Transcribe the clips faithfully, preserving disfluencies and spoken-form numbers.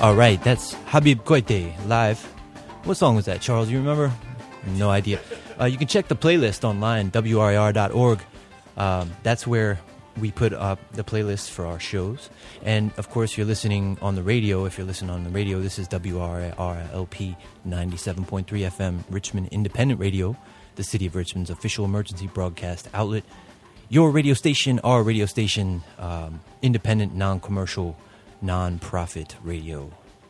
All right, that's Habib Koite live. What song was that, Charles? You remember? No idea. Uh, you can check the playlist online, W R I R dot org. Um, that's where we put up the playlist for our shows. And, of course, you're listening on the radio. If you're listening on the radio, this is W R I R L P ninety-seven point three F M, Richmond Independent Radio, the City of Richmond's official emergency broadcast outlet. Your radio station, our radio station, um, independent, non-commercial, non-profit radio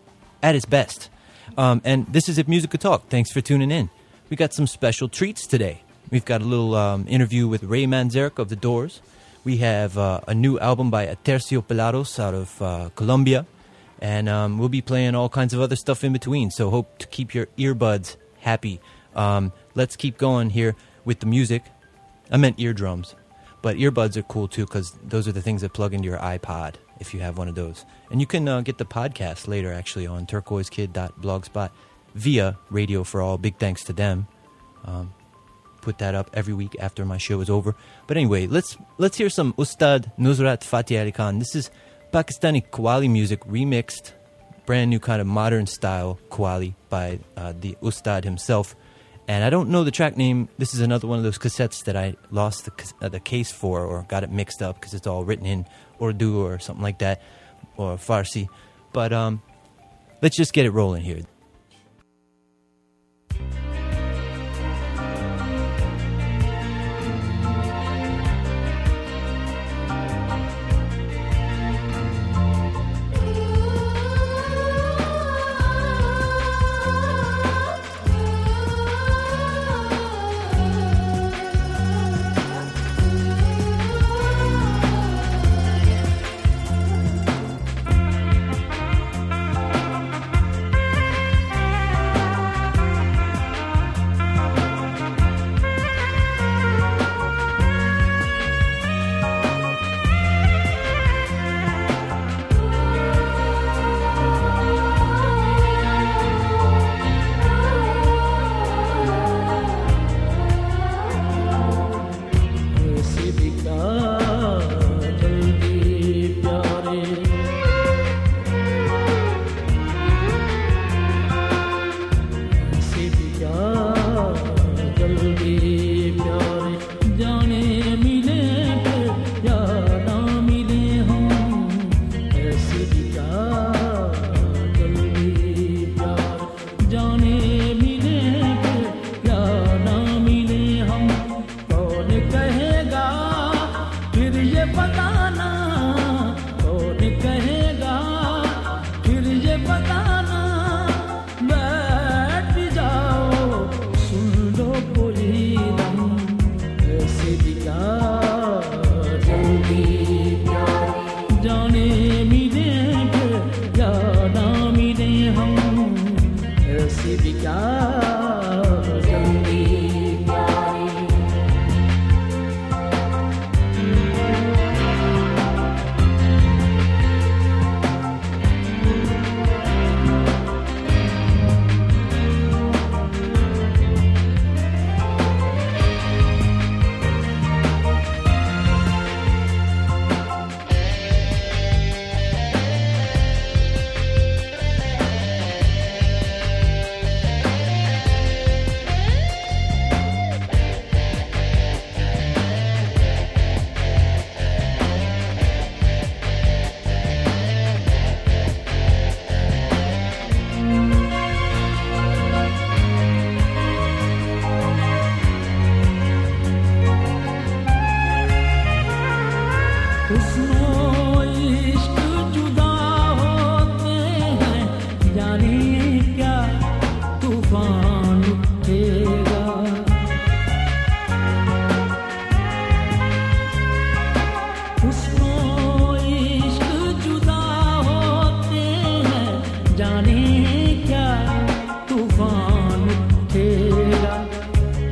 at its best. Um, and this is If Music Could Talk. Thanks for tuning in. We got some special treats today. We've got a little um, interview with Ray Manzarek of The Doors. We have uh, a new album by Aterciopelados out of uh, Colombia. And um, we'll be playing all kinds of other stuff in between. So hope to keep your earbuds happy. Um, let's keep going here with the music. I meant eardrums. But earbuds are cool too, because those are the things that plug into your iPod if you have one of those. And you can uh, get the podcast later, actually, on turquoise kid dot blogspot via Radio for All. Big thanks to them. Um, put that up every week after my show is over. But anyway, let's let's hear some Ustad Nusrat Fateh Ali Khan. This is Pakistani Qawwali music remixed, brand new kind of modern style Qawwali by uh, the Ustad himself. And I don't know the track name. This is another one of those cassettes that I lost the, uh, the case for or got it mixed up because it's all written in Urdu or something like that, or Farsi. But um, let's just get it rolling here.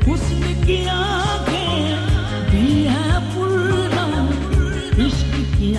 की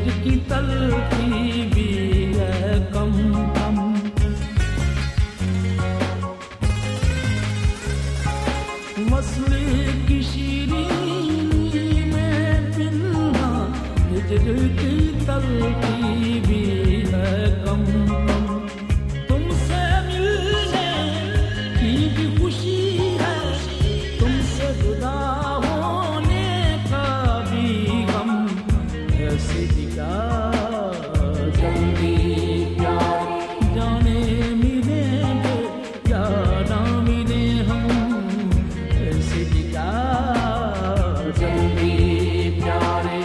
की तलखी भी है कम कम वस्ल की शीरीनी में पिन्हा हिजर की तलखी भी है कम कम तुमसे मिलने की भी खुशी है तुमसे जुदा होने का भी गम ऐसे दिखा जल्दी प्यार जाने मिलेंगे या ना मिले हम ऐसे दिखा जल्दी प्यारे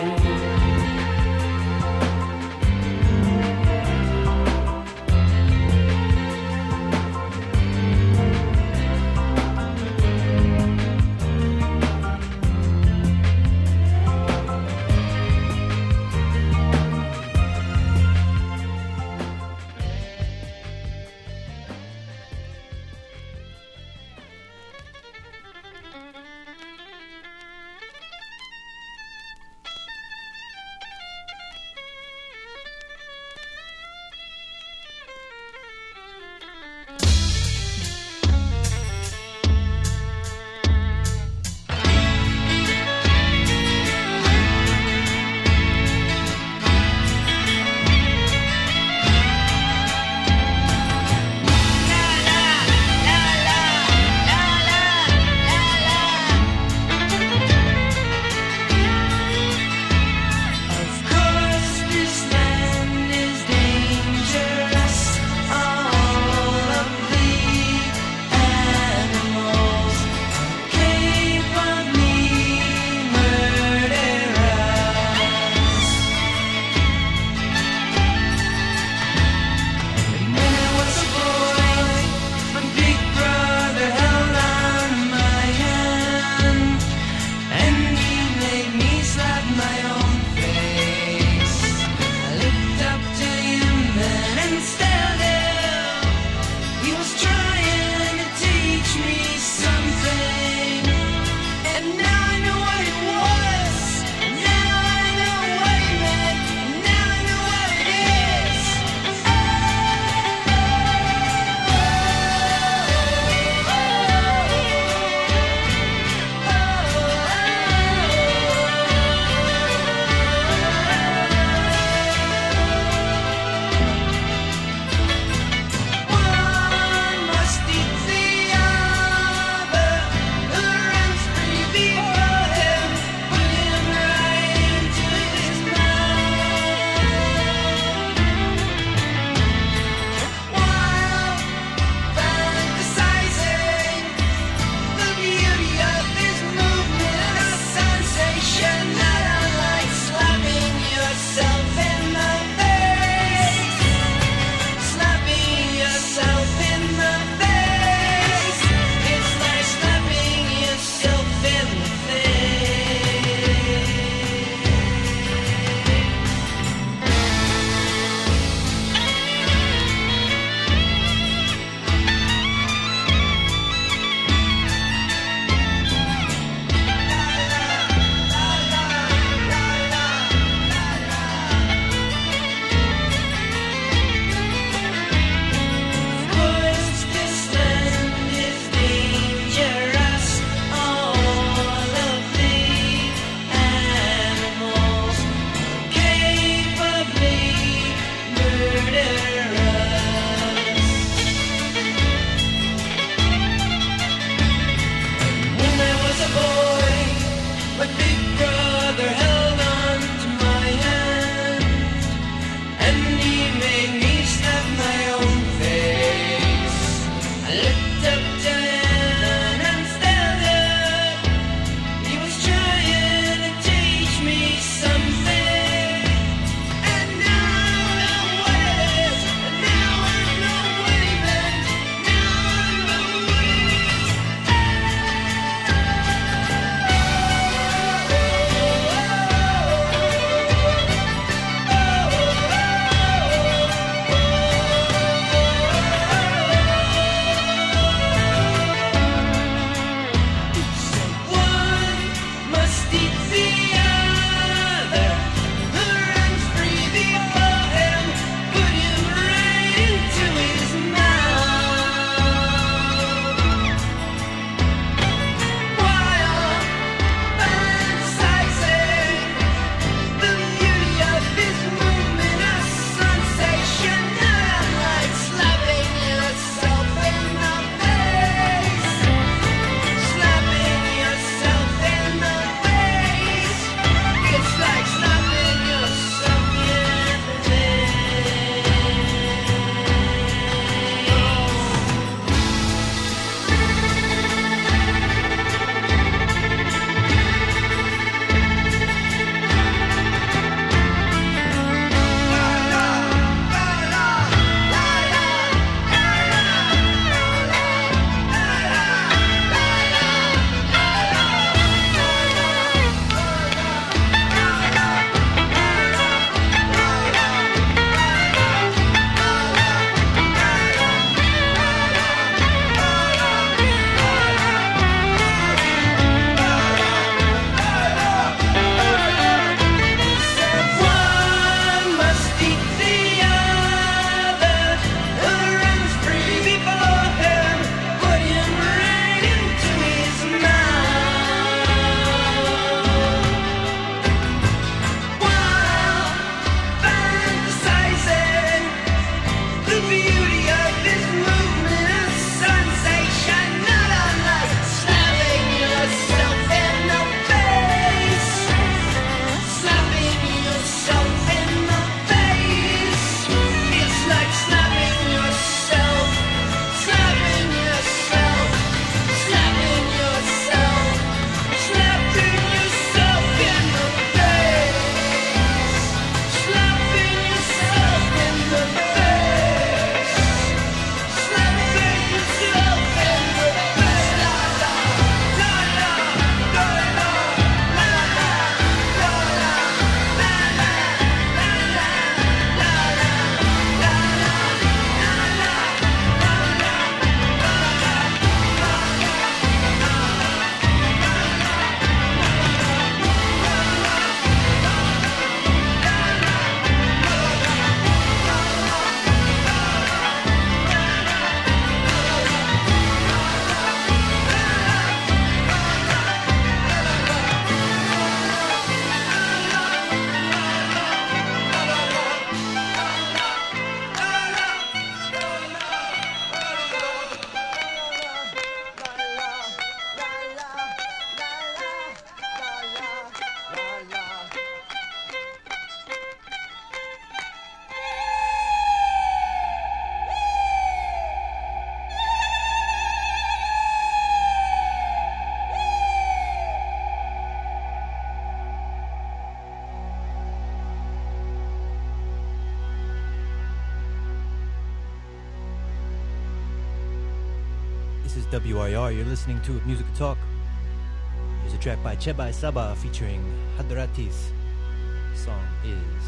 This is W R R. You're listening to Music Talk. Here's a track by Chebai Saba featuring Hadratis. The song is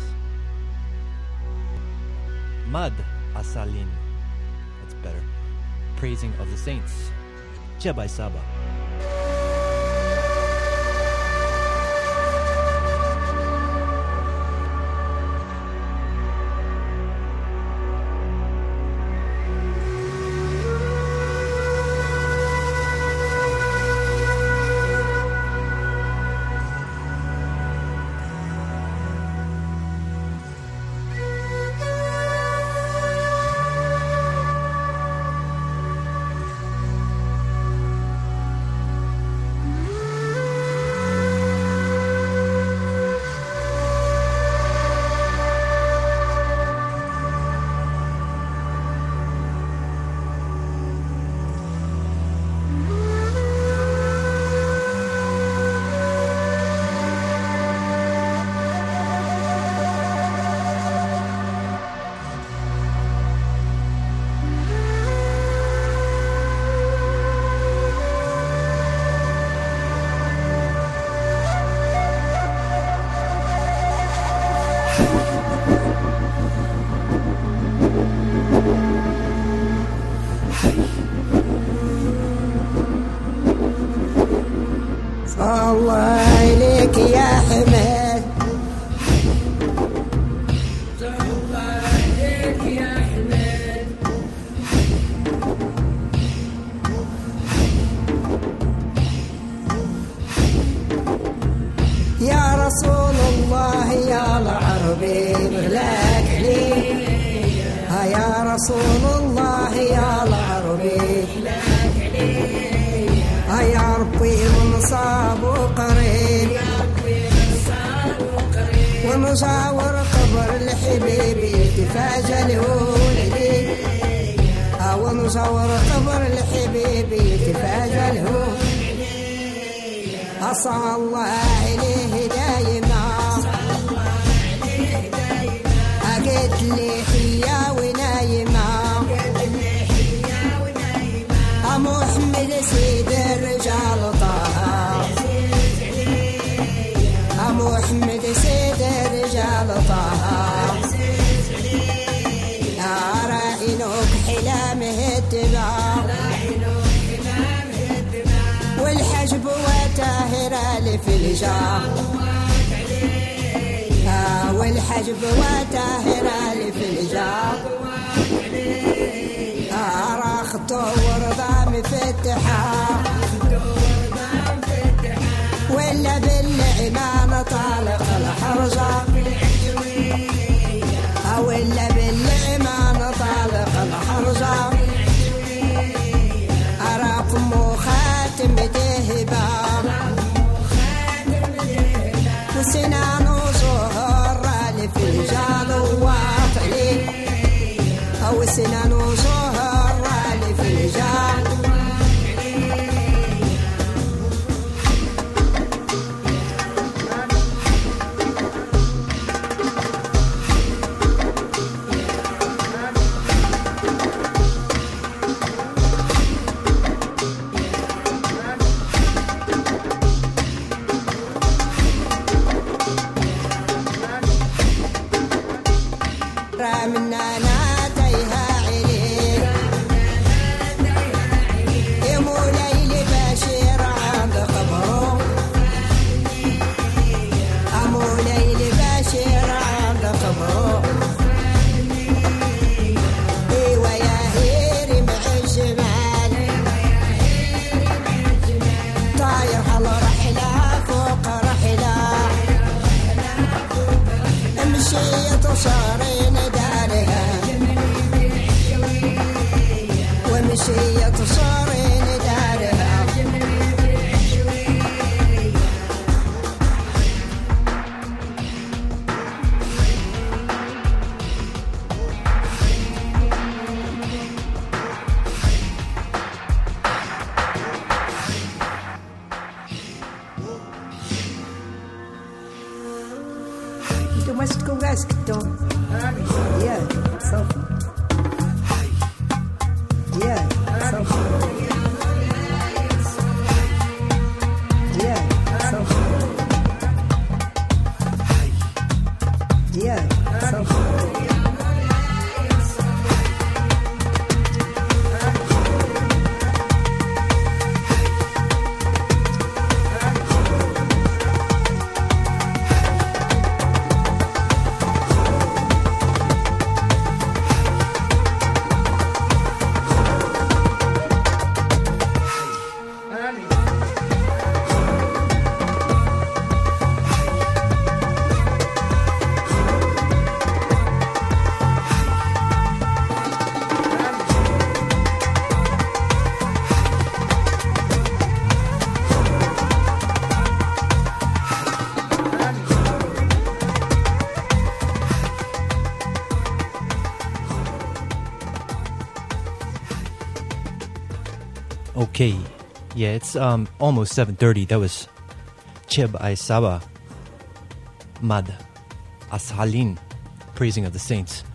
Mad Asalin. That's better. Praising of the Saints. Chebai Saba. والحجب وتاهر الفلجار أراخت ورضا مفتحة ولا بالعمان طالق الحرجة ولا بالعمان طالق الحرجة أراف مخاتم دهبا وسنان وصهر الفلجان واطلي أو سنان وصهر الفلجان Yeah, so Okay, yeah, it's um almost seven thirty. That was Cheb Aisaba Mad Ashalin, praising of the saints.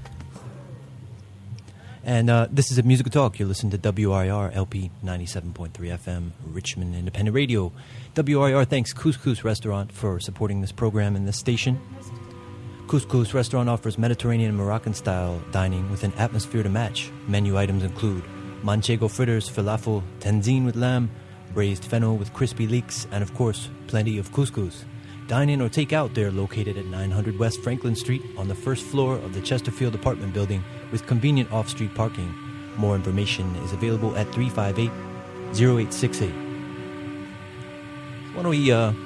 And uh, this is a musical talk. You're listening to W R I R L P ninety-seven point three F M, Richmond Independent Radio. W R I R thanks Couscous Restaurant for supporting this program and this station. Couscous Restaurant offers Mediterranean and Moroccan-style dining with an atmosphere to match. Menu items include manchego fritters, falafel, tenzine with lamb, braised fennel with crispy leeks, and of course, plenty of couscous. Dine in or take out. They're located at nine hundred West Franklin Street on the first floor of the Chesterfield apartment building with convenient off-street parking. More information is available at three five eight, zero eight six eight. Why don't we, uh...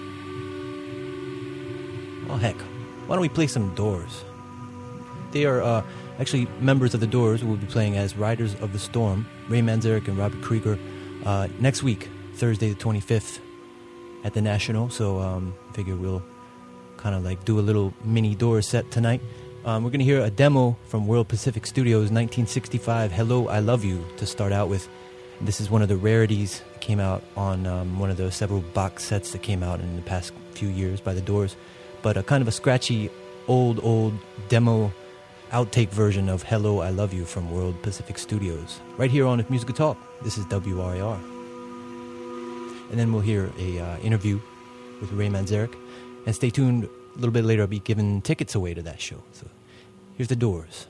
oh, heck. Why don't we play some Doors? They are, uh... actually, members of the Doors will be playing as Riders of the Storm, Ray Manzarek and Robert Krieger, uh, next week, Thursday the twenty-fifth, at the National. So um, I figure we'll kind of like do a little mini Doors set tonight. Um, we're going to hear a demo from World Pacific Studios, nineteen sixty-five, Hello, I Love You, to start out with. And this is one of the rarities that came out on um, one of the several box sets that came out in the past few years by the Doors. But a kind of a scratchy, old, old demo outtake version of Hello, I Love You from World Pacific Studios. Right here on Musical Talk. This is W R I R. And then we'll hear a uh, interview with Ray Manzarek. And stay tuned, a little bit later I'll be giving tickets away to that show. So here's the Doors.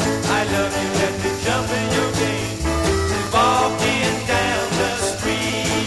Jump in your game, walking down the street.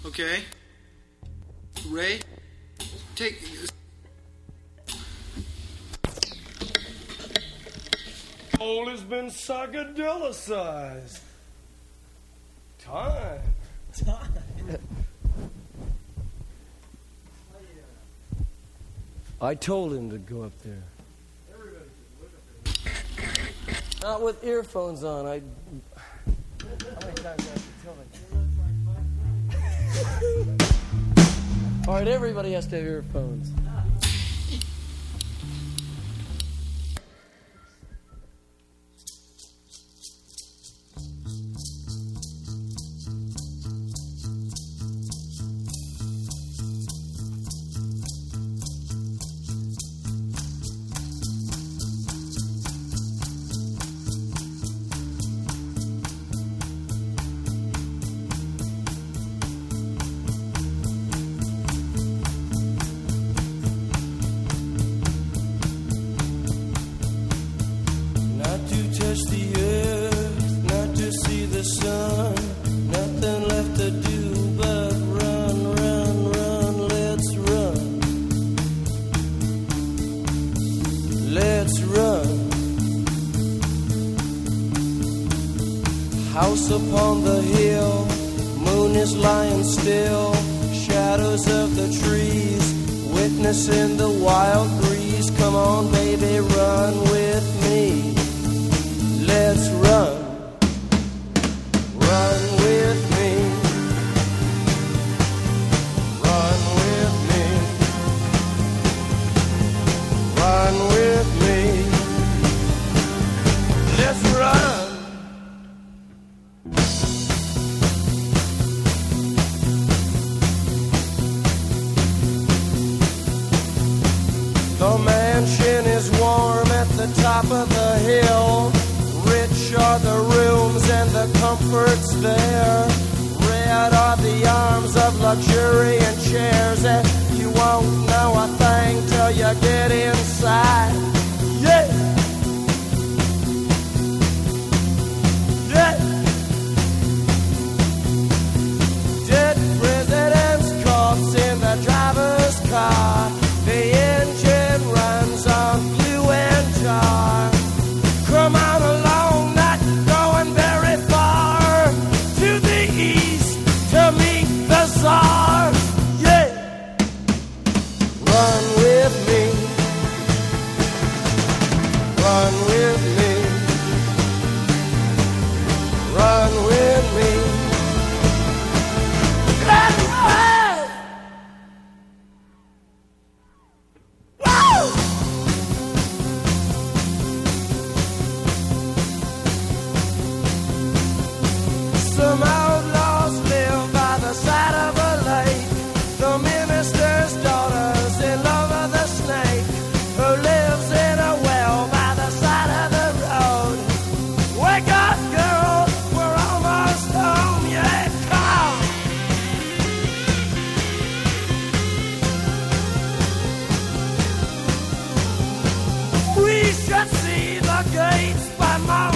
Okay. Ray, take... All has been psychedelicized. Time. I told him to go up there. Not with earphones on. I. How many times do I have to tell them? All right, everybody has to have earphones. Upon the hill, moon is lying still, shadows of the trees, witnessing the wild breeze. Come on, baby, run with me. Let's run, run with me, run with me, run with me. Let's run. The mansion is warm at the top of the hill. Rich are the rooms and the comforts there. Red are the arms of luxuriant chairs. And you won't know a thing till you get inside. Yeah! Yeah! Dead president's corpse in the driver's car. The engine runs on glue and tar. Come on along, not going very far. To the east to meet the Tsar. Yeah! Run with me. Run with me. Run with me. Let's run! Some outlaws live by the side of a lake. The minister's daughter's in love with a snake who lives in a well by the side of the road. Wake up, girl, we're almost home. Yeah, come on. We should see the gates by morning.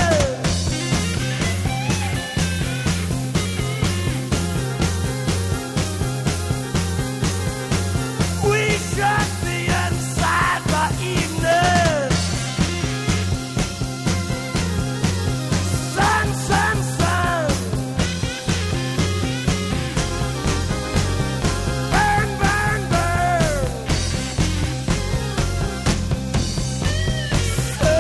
Shut the inside by evening. Sun, sun, sun. Burn, burn, burn. So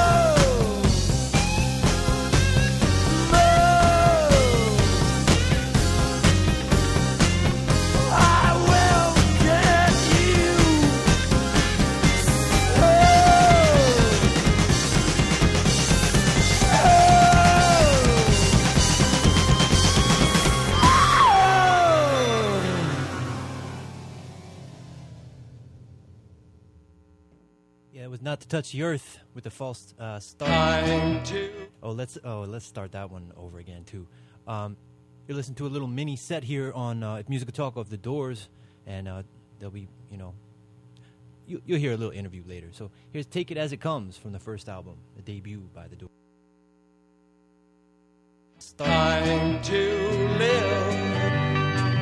Not to Touch the Earth with the false uh, start. Time to Oh, let's oh let's start that one over again too. Um, you're listening to a little mini set here on uh, Musical Talk of the Doors, and uh, there'll be you know you, you'll hear a little interview later. So here's "Take It As It Comes" from the first album, the debut by the Doors. Time to live.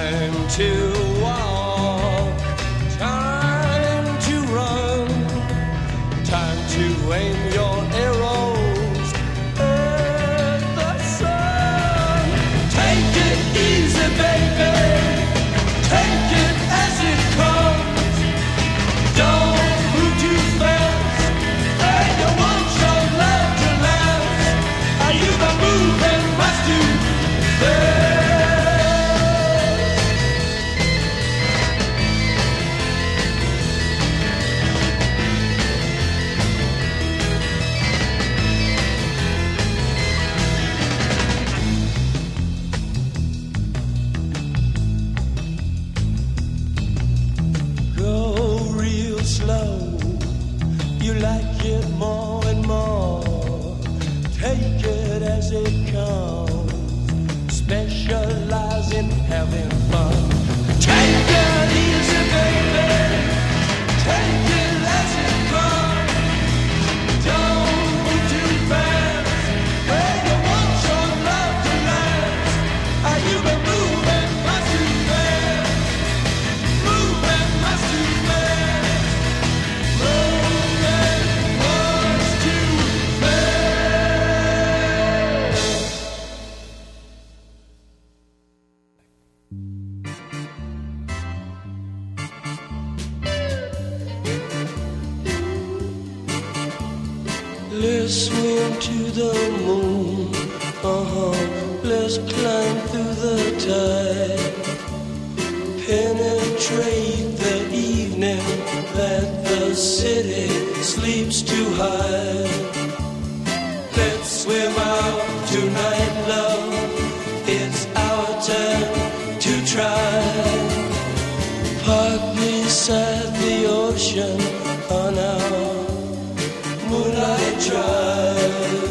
Time to walk, time to run, time to aim your arrows at the sun. Take it easy, baby, take it as it comes. Don't move too fast, and you want your love to last. Are you the moving must do fast? You like it more and more. Take it as it comes. Specialize in having fun. Take it easy, baby. Take it as it comes. Don't move too fast. Hey, you want your love to last. Are you been moving much too fast? Moving much too fast. Let's swim to the moon, uh-huh. Let's climb through the tide. Penetrate the evening that the city sleeps too high. Let's swim out tonight, love. It's our time to try. Park beside the ocean on our moonlight drive.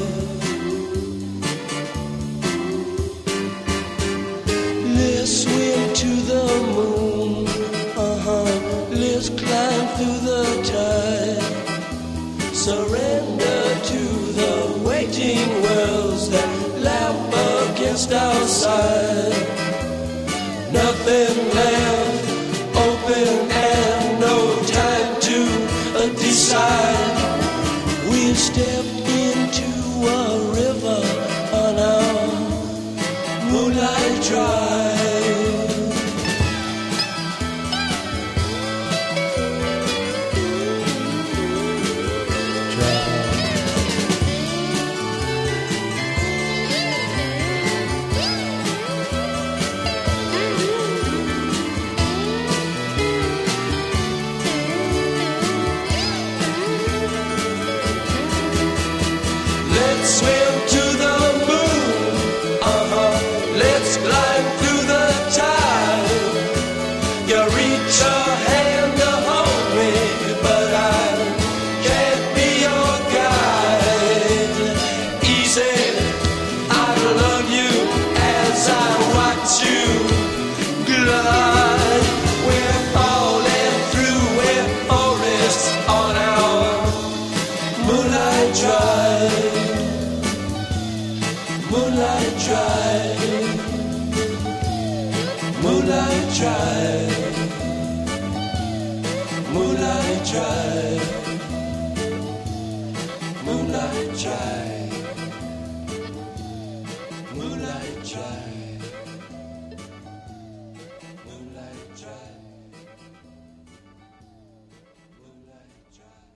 Let's swim to the moon, uh-huh. Let's climb through the tide. Surrender to the waiting worlds that lap against our side. Nothing left open and no time to uh, decide. We'll step into a river on our moonlight drive. Swim to the moon, uh-huh. Let's climb through the tide. You reach a hand to hold me, but I can't be your guide. Easy, I love you as I watch you glide. We're falling through a forest on our moonlight drive. Moonlight drive, moonlight drive, moonlight drive, moonlight drive, moonlight drive, moonlight drive, moonlight drive.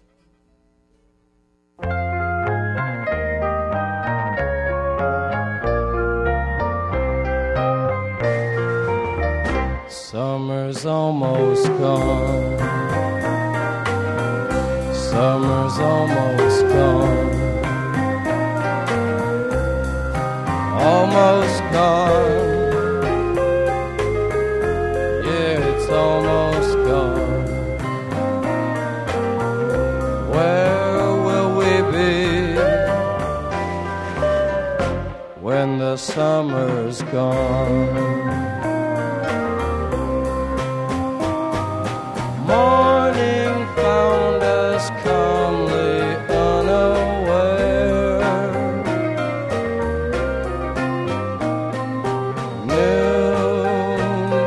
Summer's almost gone. Summer's almost gone. Almost gone. Yeah, it's almost gone. Where will we be when the summer's gone? Morning found us calmly unaware. Noon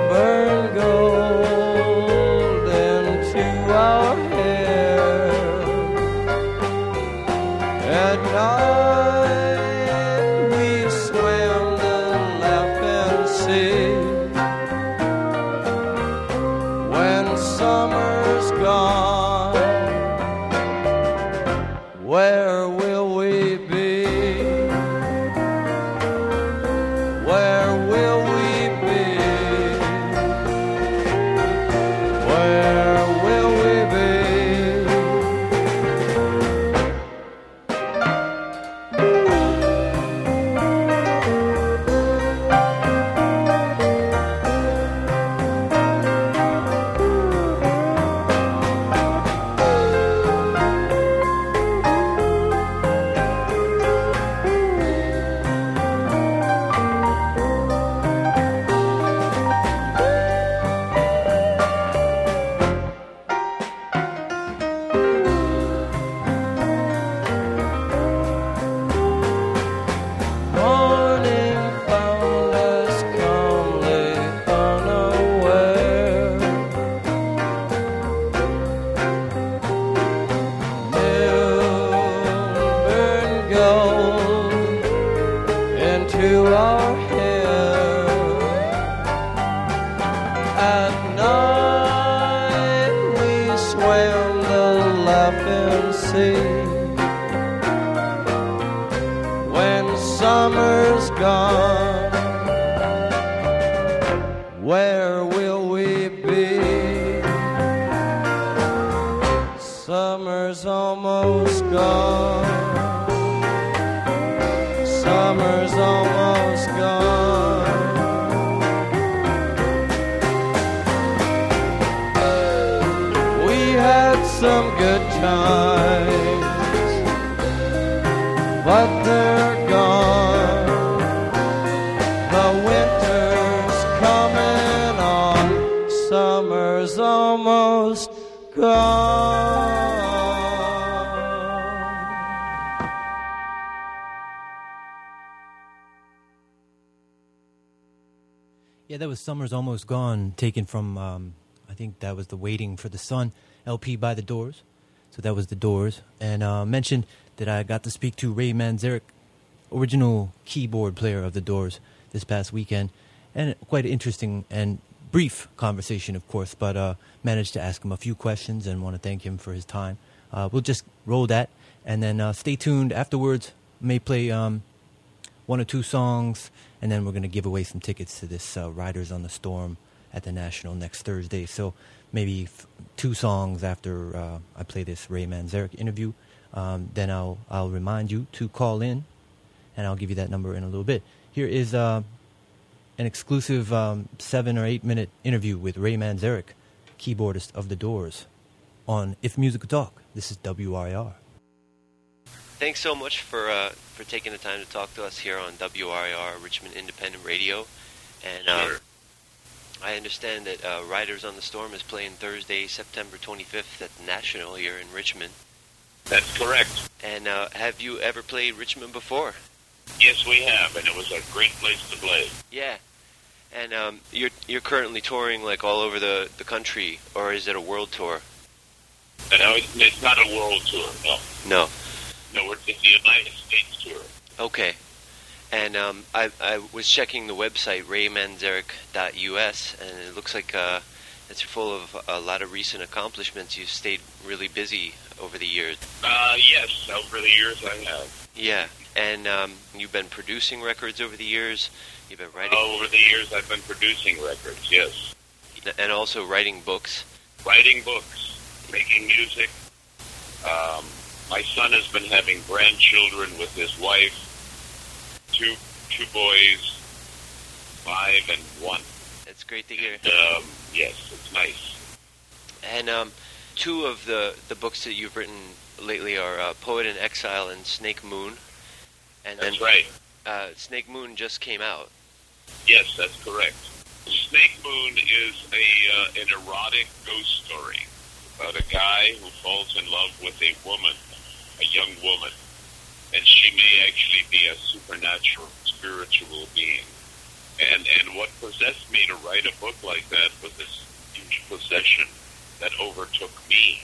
almost gone. Summer's almost gone. We had some good times, but they're gone. The winter's coming on. Summer's almost gone. Yeah, that was Summer's Almost Gone, taken from, um, I think that was the Waiting for the Sun L P by The Doors. So that was The Doors. And uh, mentioned that I got to speak to Ray Manzarek, original keyboard player of The Doors, this past weekend. And quite an interesting and brief conversation, of course, but uh, managed to ask him a few questions and want to thank him for his time. Uh, we'll just roll that, and then uh, stay tuned. Afterwards, may play um, one or two songs, and then we're going to give away some tickets to this uh, Riders on the Storm at the National next Thursday. So maybe f- two songs after uh, I play this Ray Manzarek interview, um, then I'll I'll remind you to call in, and I'll give you that number in a little bit. Here is uh, an exclusive um, seven or eight minute interview with Ray Manzarek, keyboardist of The Doors, on If Music Could Talk. This is W R I R. Thanks so much for uh, for taking the time to talk to us here on W R I R, Richmond Independent Radio. And uh, Sure. I understand that uh, Riders on the Storm is playing Thursday, September twenty-fifth at the National here in Richmond. That's correct. And uh, have you ever played Richmond before? Yes, we have, and it was a great place to play. Yeah. And um, you're you're currently touring like all over the, the country, or is it a world tour? And now it's, it's not a world tour, no. No. No, it's the United States tour. Okay. And um, I I was checking the website ray manzarek dot U S, and it looks like uh, it's full of a lot of recent accomplishments. You've stayed really busy over the years. Uh, yes, over the years I have. Yeah. And um, you've been producing records over the years. You've been writing... Uh, over the years I've been producing records, yes. And also writing books. Writing books, making music. Um, my son has been having grandchildren with his wife. Two two boys, five and one. That's great to hear. Um, yes, it's nice. And um, two of the, the books that you've written lately are uh, Poet in Exile and Snake Moon. And That's then, right. Uh, Snake Moon just came out. Yes, that's correct. Snake Moon is a uh, an erotic ghost story about a guy who falls in love with a woman, a young woman, and she may actually be a supernatural, spiritual being. And and what possessed me to write a book like that was this huge possession that overtook me.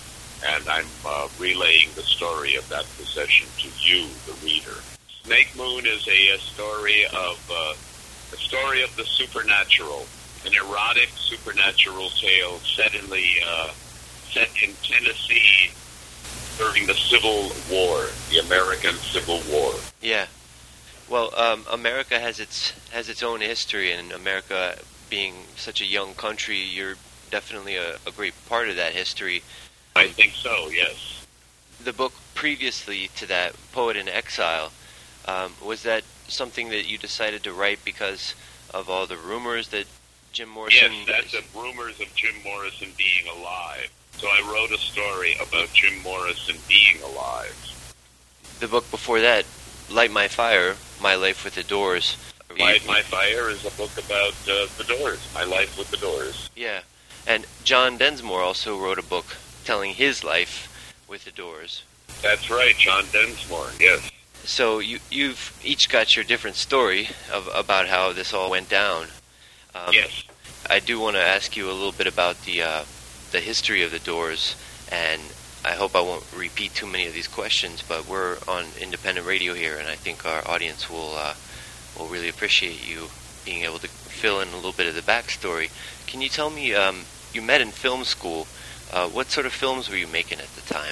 And I'm uh, relaying the story of that possession to you, the reader. Snake Moon is a, a story of uh, a story of the supernatural, an erotic supernatural tale set in the uh, set in Tennessee during the Civil War, the American Civil War. Yeah. Well, um, America has its has its own history, and America being such a young country, you're definitely a, a great part of that history. I think so, yes. The book previously to that, Poet in Exile, um, was that something that you decided to write because of all the rumors that Jim Morrison... Yes, that's the rumors of Jim Morrison being alive. So I wrote a story about Jim Morrison being alive. The book before that, Light My Fire, My Life with the Doors. Light My Fire is a book about uh, the Doors, my life with the Doors. Yeah, and John Densmore also wrote a book telling his life with the Doors. That's right, John Densmore, yes. So you, you've each got your different story of about how this all went down. Um, yes. I do want to ask you a little bit about the uh, the history of the Doors, and I hope I won't repeat too many of these questions, but we're on independent radio here, and I think our audience will uh, will really appreciate you being able to fill in a little bit of the backstory. Can you tell me, um, you met in film school, uh, what sort of films were you making at the time?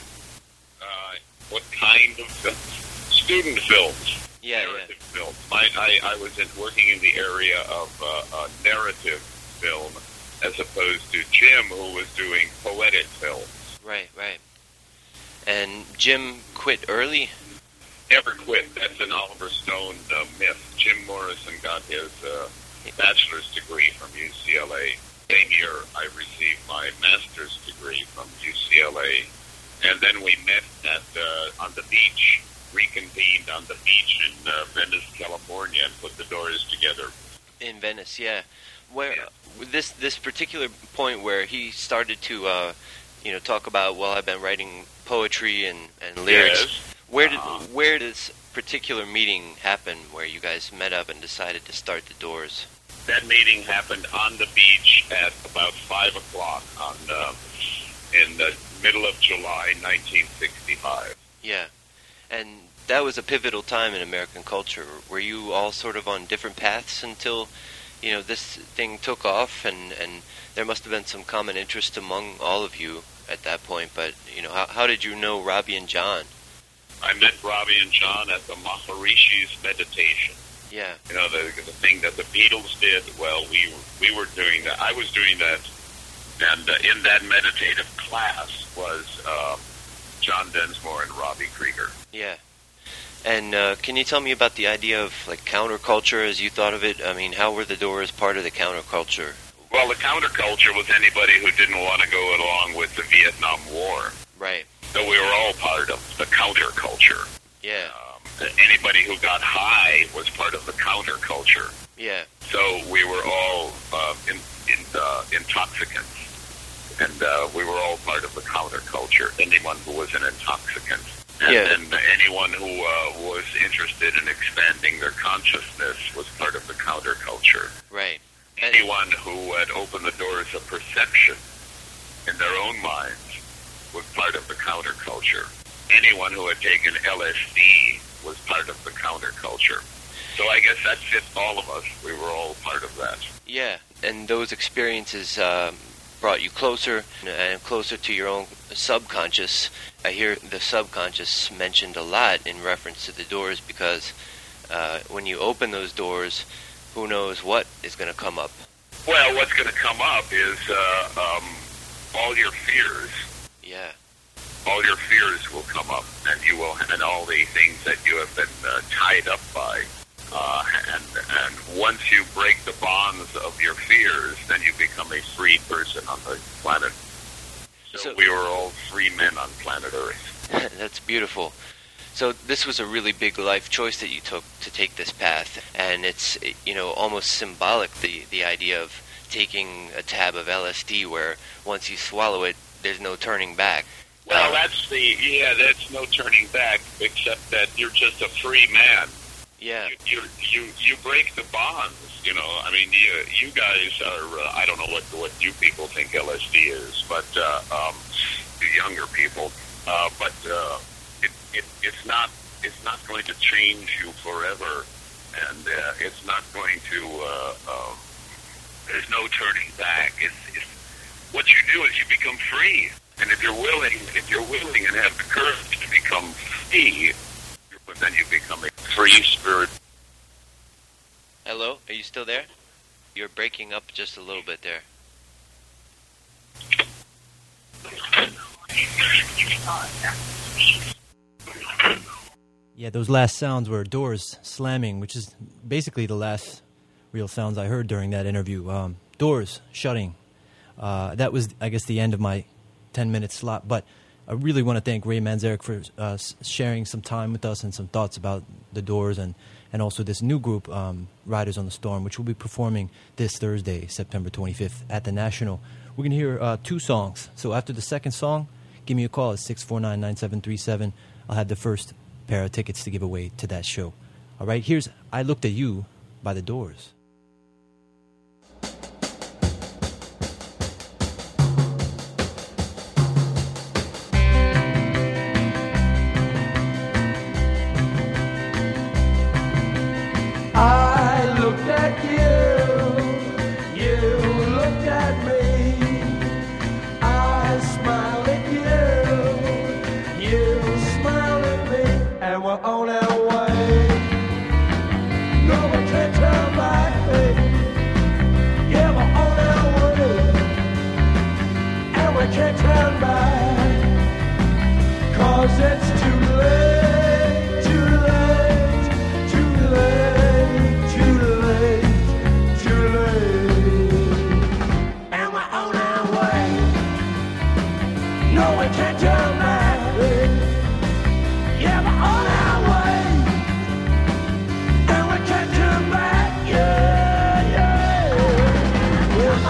Uh, what kind of films? Student films. Yeah, narrative yeah. films. I, I, I was in, working in the area of uh, uh, narrative film as opposed to Jim, who was doing poetic films. Right, right. And Jim quit early? Never quit. That's an Oliver Stone uh, myth. Jim Morrison got his uh, bachelor's degree from U C L A. Same year, I received my master's degree from U C L A. And then we met at uh, on the beach, reconvened on the beach in uh, Venice, California, and put the Doors together. In Venice, yeah. Where yeah. this this particular point where he started to, uh, you know, talk about, well, I've been writing poetry and, and lyrics. Yes. Where did uh, where did this particular meeting happen where you guys met up and decided to start the Doors? That meeting happened on the beach at about five o'clock on uh, in the middle of July, nineteen sixty-five. Yeah, and that was a pivotal time in American culture. Were you all sort of on different paths until, you know, this thing took off, and, and there must have been some common interest among all of you at that point, but, you know, how, how did you know Robbie and John? I met Robbie and John at the Maharishi's meditation. Yeah. You know, the, the thing that the Beatles did, well, we, we were doing that. I was doing that, and uh, in that meditative class was uh, John Densmore and Robbie Krieger. Yeah. And uh, can you tell me about the idea of, like, counterculture as you thought of it? I mean, how were the Doors part of the counterculture? Well, the counterculture was anybody who didn't want to go along with the Vietnam War. Right. So we were all part of the counterculture. Yeah. Um, anybody who got high was part of the counterculture. Yeah. So we were all uh, in, in, uh, intoxicants. And uh, we were all part of the counterculture, anyone who was an intoxicant. And, yeah. and anyone who uh, was interested in expanding their consciousness was part of the counterculture. Right. Anyone who had opened the doors of perception in their own minds was part of the counterculture. Anyone who had taken L S D was part of the counterculture. So I guess that fits all of us. We were all part of that. Yeah, and those experiences um, brought you closer and closer to your own subconscious. I hear the subconscious mentioned a lot in reference to the Doors because uh, when you open those doors, who knows what is going to come up. Well, what's going to come up is uh, um, all your fears. Yeah. All your fears will come up, and you will, and all the things that you have been uh, tied up by. Uh, and and once you break the bonds of your fears, then you become a free person on the planet. So, so we were all free men on planet Earth. That's beautiful. So this was a really big life choice that you took to take this path, and it's, you know, almost symbolic, the the idea of taking a tab of L S D where once you swallow it, there's no turning back. Well, um, that's the, yeah, that's no turning back, except that you're just a free man. Yeah. You, you, you, you break the bonds, you know, I mean, you, you guys are, uh, I don't know what, what you people think L S D is, but, uh, um, you younger people, uh, but, uh, It, it, it's not it's not going to change you forever, and uh, it's not going to. Uh, um, there's no turning back. It's, it's what you do is you become free, and if you're willing, if you're willing and have the courage to become free, then you become a free spirit. Hello, are you still there? You're breaking up just a little bit there. Yeah, those last sounds were doors slamming, which is basically the last real sounds I heard during that interview. Um, doors shutting. Uh, that was, I guess, the end of my ten-minute slot. But I really want to thank Ray Manzarek for uh, sharing some time with us and some thoughts about the Doors and, and also this new group, um, Riders on the Storm, which will be performing this Thursday, September twenty-fifth, at the National. We're going to hear uh, two songs. So after the second song, give me a call at six four nine, nine seven three seven. I'll have the first pair of tickets to give away to that show. All right, here's I Looked at You by the Doors. I looked at you, you looked at me. I smiled at you, you smiled at me, and we're on our way. No one can turn back.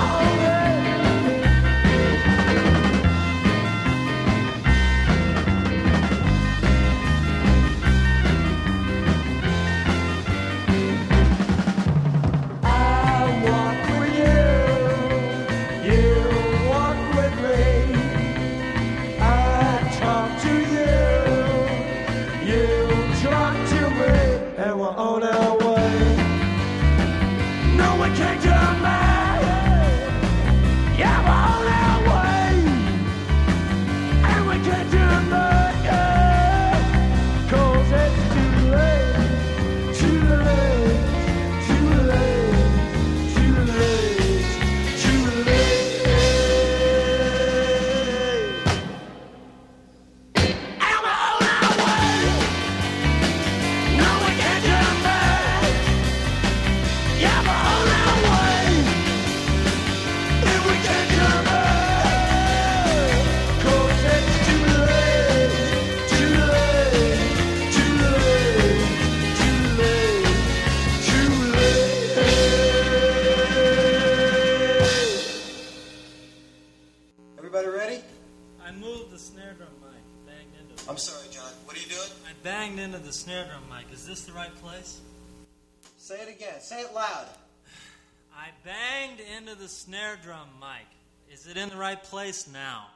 I'm sorry, John. What are you doing? I banged into the snare drum mic. Is this the right place? Say it again. Say it loud. I banged into the snare drum mic. Is it in the right place now?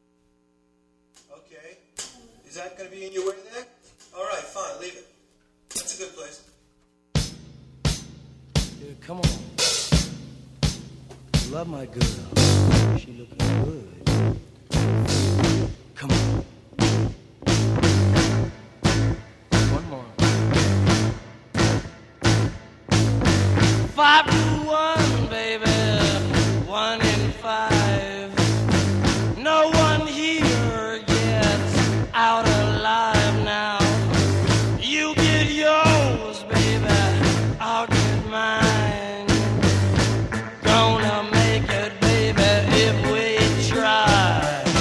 Okay. Is that going to be in your way there? All right, fine. Leave it. That's a good place. Dude, come on. Love my girl. She looking good. Come on. One more. Five to one, baby. One in five. No one here gets out alive now. You get yours, baby. I'll get mine. Gonna make it, baby, if we try.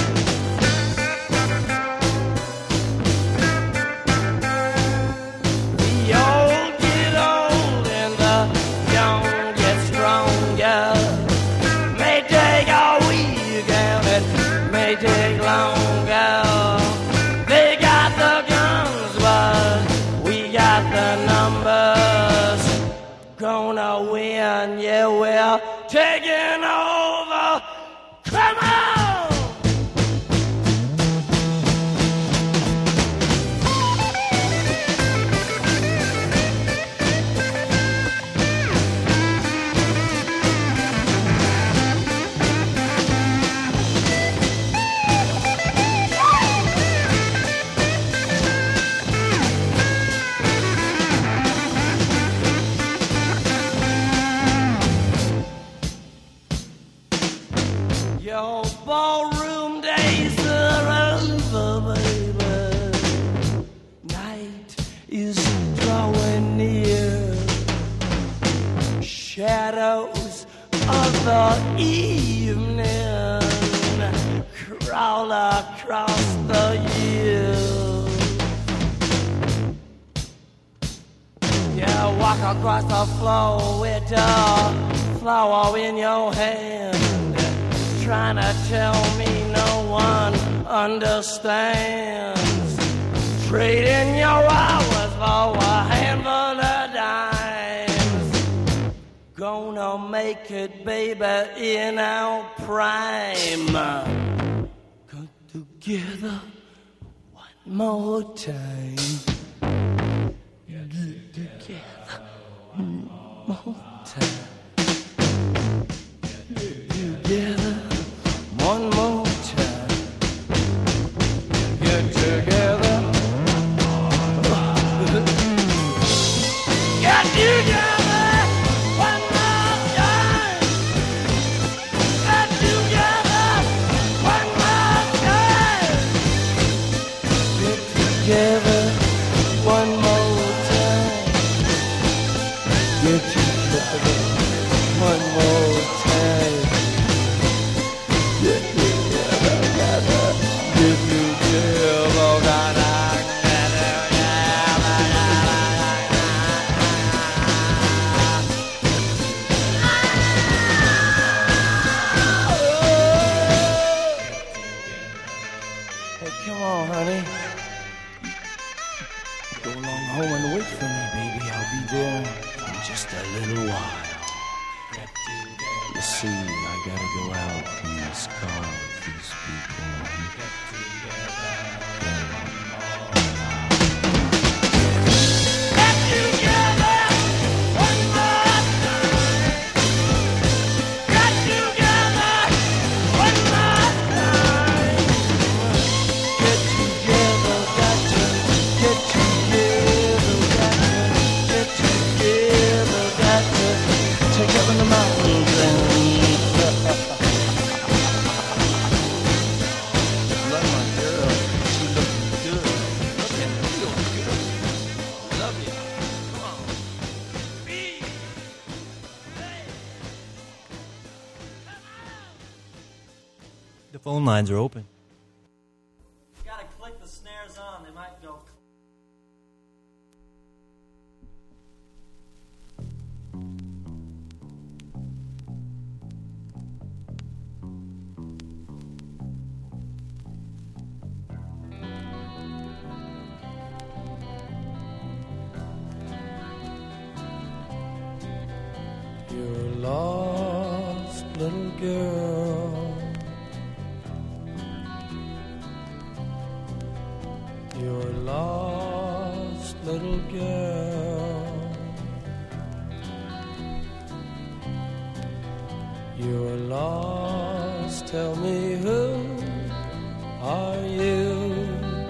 The old get old and the young get stronger. May take a week and it may take longer. They got the guns, but we got the numbers. Gonna win, yeah, we're taking over. Come on! Your ballroom days are over, baby. Night is drawing near. Shadows of the evening crawl across the years. You walk across the floor with a flower in your hand, trying to tell me no one understands. Trading your hours for a handful of dimes. Gonna make it, baby, in our prime. Come together one more time. Get together one more time. Together one more time. Get together. Get together one more time. Get together one more time. Get together one more time. Get together. sea. I gotta go out in this car with these people. The phone lines are open. You gotta click the snares on, they might go. You're lost, little girl. You're lost, little girl. You're lost, tell me who are you?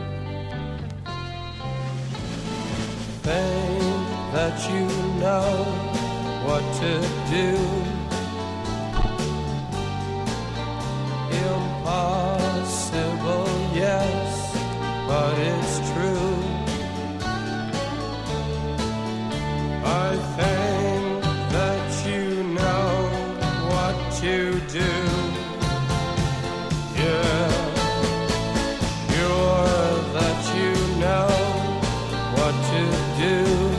Think that you know what to do. Impossible, yes, but it's true. I think that you know what to do. Yeah, sure that you know what to do.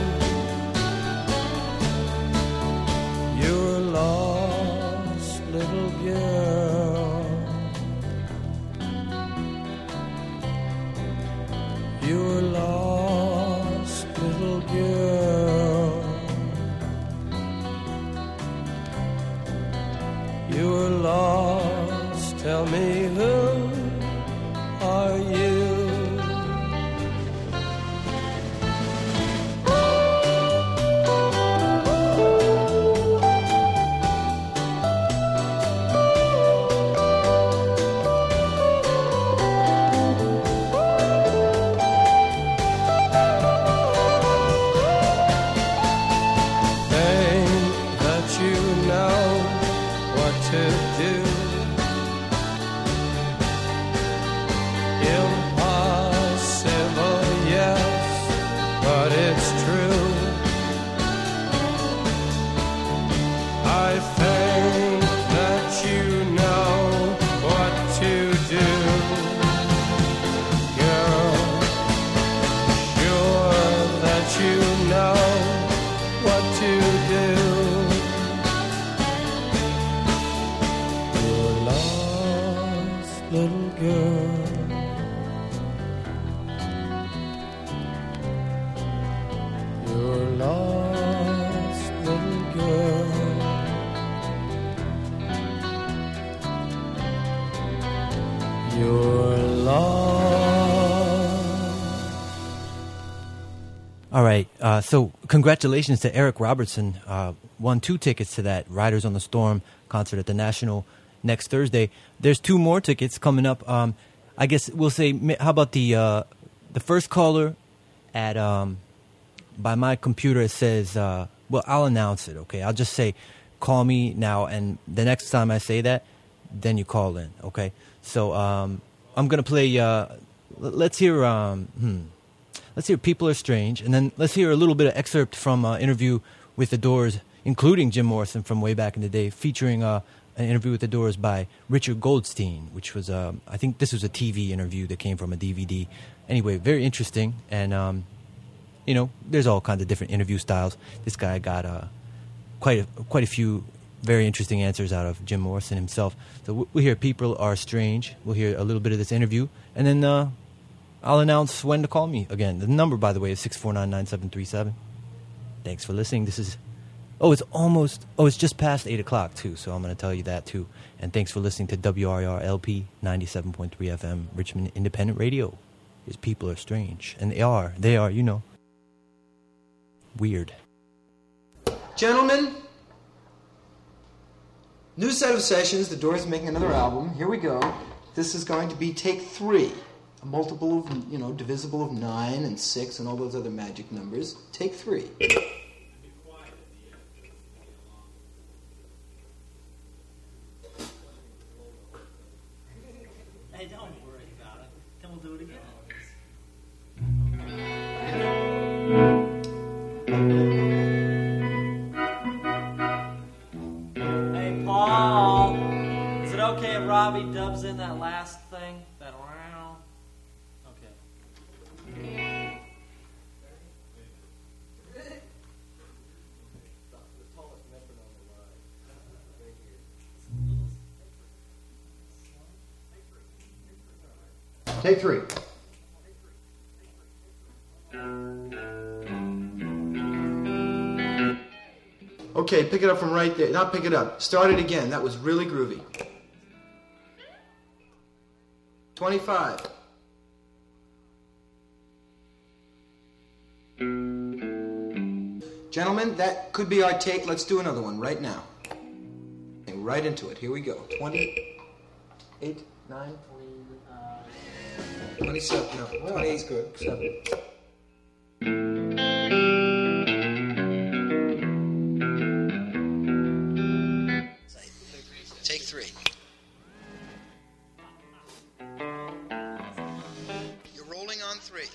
You're lost, little girl. You're lost, little girl. You're lost, tell me who are you? All right, uh, so congratulations to Eric Robertson. Uh, won two tickets to that Riders on the Storm concert at the National next Thursday. There's two more tickets coming up. Um, I guess we'll say, how about the uh, the first caller at, um, by my computer it says, uh, well, I'll announce it, okay? I'll just say, call me now, and the next time I say that, then you call in, okay? So um, I'm going to play, uh, let's hear, um, hmm. Let's hear People Are Strange, and then let's hear a little bit of excerpt from an uh, interview with The Doors, including Jim Morrison from way back in the day, featuring uh, an interview with The Doors by Richard Goldstein, which was, uh, I think this was a T V interview that came from a D V D. Anyway, very interesting, and, um, you know, there's all kinds of different interview styles. This guy got uh, quite, a, quite a few very interesting answers out of Jim Morrison himself. So we'll hear People Are Strange. We'll hear a little bit of this interview, and then... Uh, I'll announce when to call me again. The number, by the way, is six four nine, nine seven three seven. Thanks for listening. This is Oh, it's almost, oh, it's just past eight o'clock, too, so I'm going to tell you that, too. And thanks for listening to W R R L P ninety-seven point three F M, Richmond Independent Radio. Because people are strange. And they are. They are, you know. Weird. Gentlemen, new set of sessions. The Doors are making another album. Here we go. This is going to be take three. A multiple of, you know, divisible of nine and six and all those other magic numbers. Take three. Hey, don't worry about it. Then we'll do it again. Hey, Paul. Is it okay if Robbie dubs in that last thing? That round? Okay. Take three. Okay, pick it up from right there. Not pick it up. Start it again. That was really groovy. twenty-five. Gentlemen, that could be our take. Let's do another one right now. Right into it. Here we go. twenty-eight, nine, twenty-seven. No, twenty-eight is good. Seven. Take three. You're rolling on three.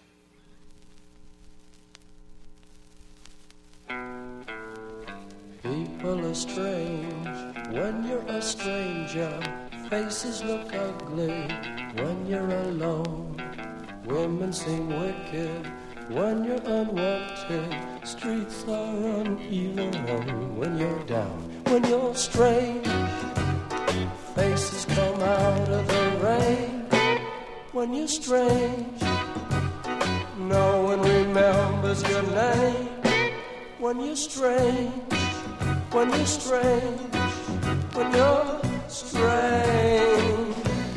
People are strange when you're a stranger. Faces look ugly when you're alone. Women seem wicked when you're unwanted. Streets are uneven when you're down. When you're strange, faces come out of the rain. When you're strange, no one remembers your name. When you're strange, when you're strange, when you're strange.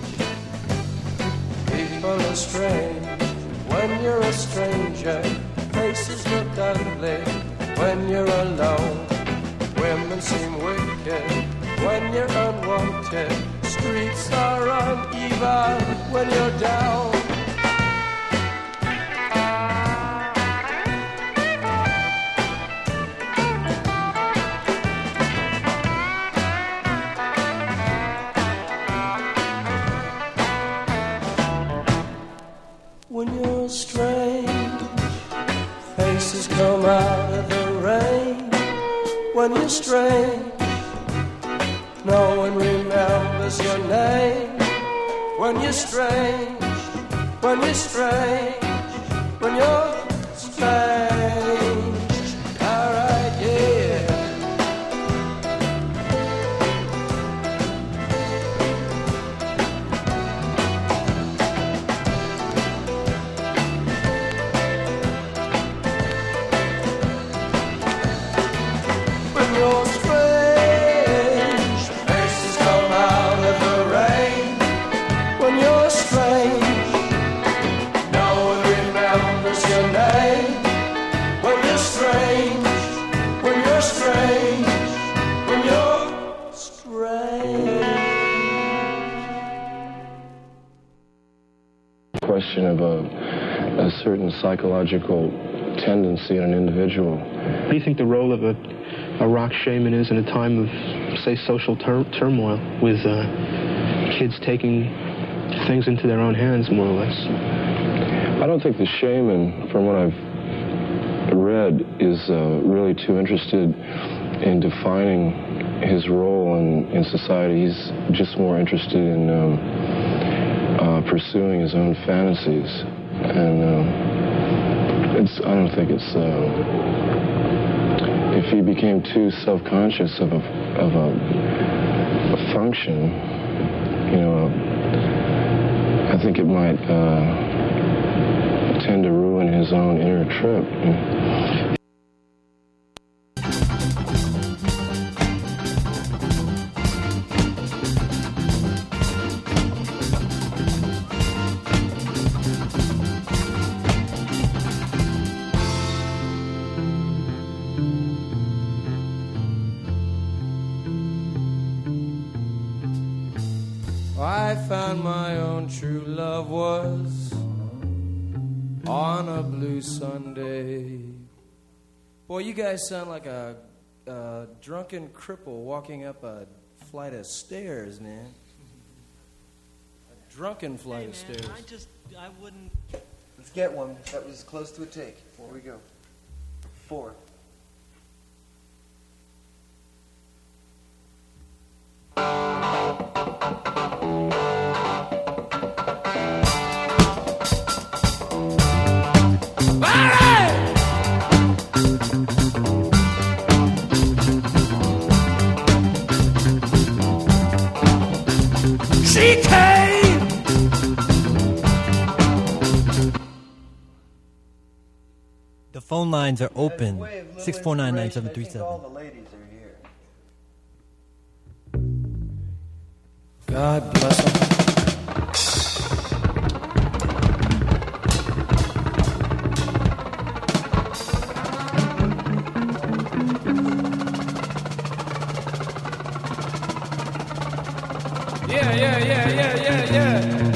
People are strange when you're a stranger. Faces look ugly when you're alone. Women seem wicked when you're unwanted. Streets are uneven when you're down. When you're strange, faces come out of the rain. When you're strange, no one remembers your name. When you're strange, when you're strange, when you're strange. Alright, yeah. When you're strange, faces come out of the rain. When you're strange, no one remembers your name. When you're strange, when you're strange, when you're strange. Question of a, a certain psychological tendency in an individual. What do you think the role of a, a rock shaman is in a time of, say, social tur- turmoil, with uh, kids taking things into their own hands, more or less? I don't think the shaman, from what I've read, is uh, really too interested in defining his role in, in society. He's just more interested in um, uh, pursuing his own fantasies. And uh, it's, I don't think it's... Uh, if he became too self-conscious of a, of a, a function, you know, I think it might uh, tend to ruin his own inner trip. I found my own true love was on a blue Sunday. Boy, you guys sound like a, a drunken cripple walking up a flight of stairs, man. A drunken flight Hey, of man, stairs. I just, I wouldn't. Let's get one. That was close to a take. Here we go. Four. She came. The phone lines are open. six four nine, nine seven three seven. All the ladies are here. God bless them. Yeah, yeah, yeah, yeah, yeah, yeah.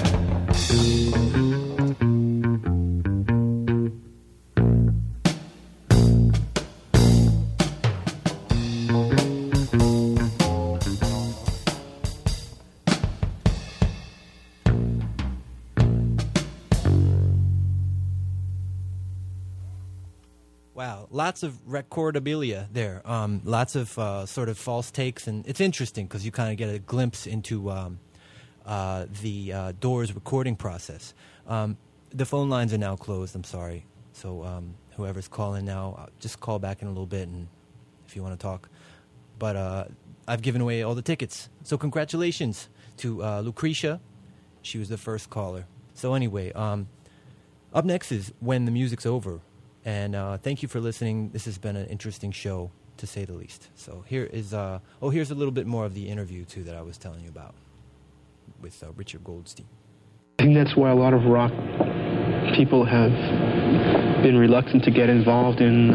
Wow, lots of recordabilia there. Um, lots of uh, sort of false takes, and it's interesting because you kind of get a glimpse into um, uh, the uh, Doors recording process. Um, the phone lines are now closed. I'm sorry, so um, whoever's calling now, uh, just call back in a little bit, and if you want to talk. But uh, I've given away all the tickets, so congratulations to uh, Lucretia. She was the first caller. So anyway, um, up next is When the Music's Over. And uh, thank you for listening. This has been an interesting show, to say the least. So here is, uh, oh, here's a little bit more of the interview, too, that I was telling you about with uh, Richard Goldstein. I think that's why a lot of rock people have been reluctant to get involved in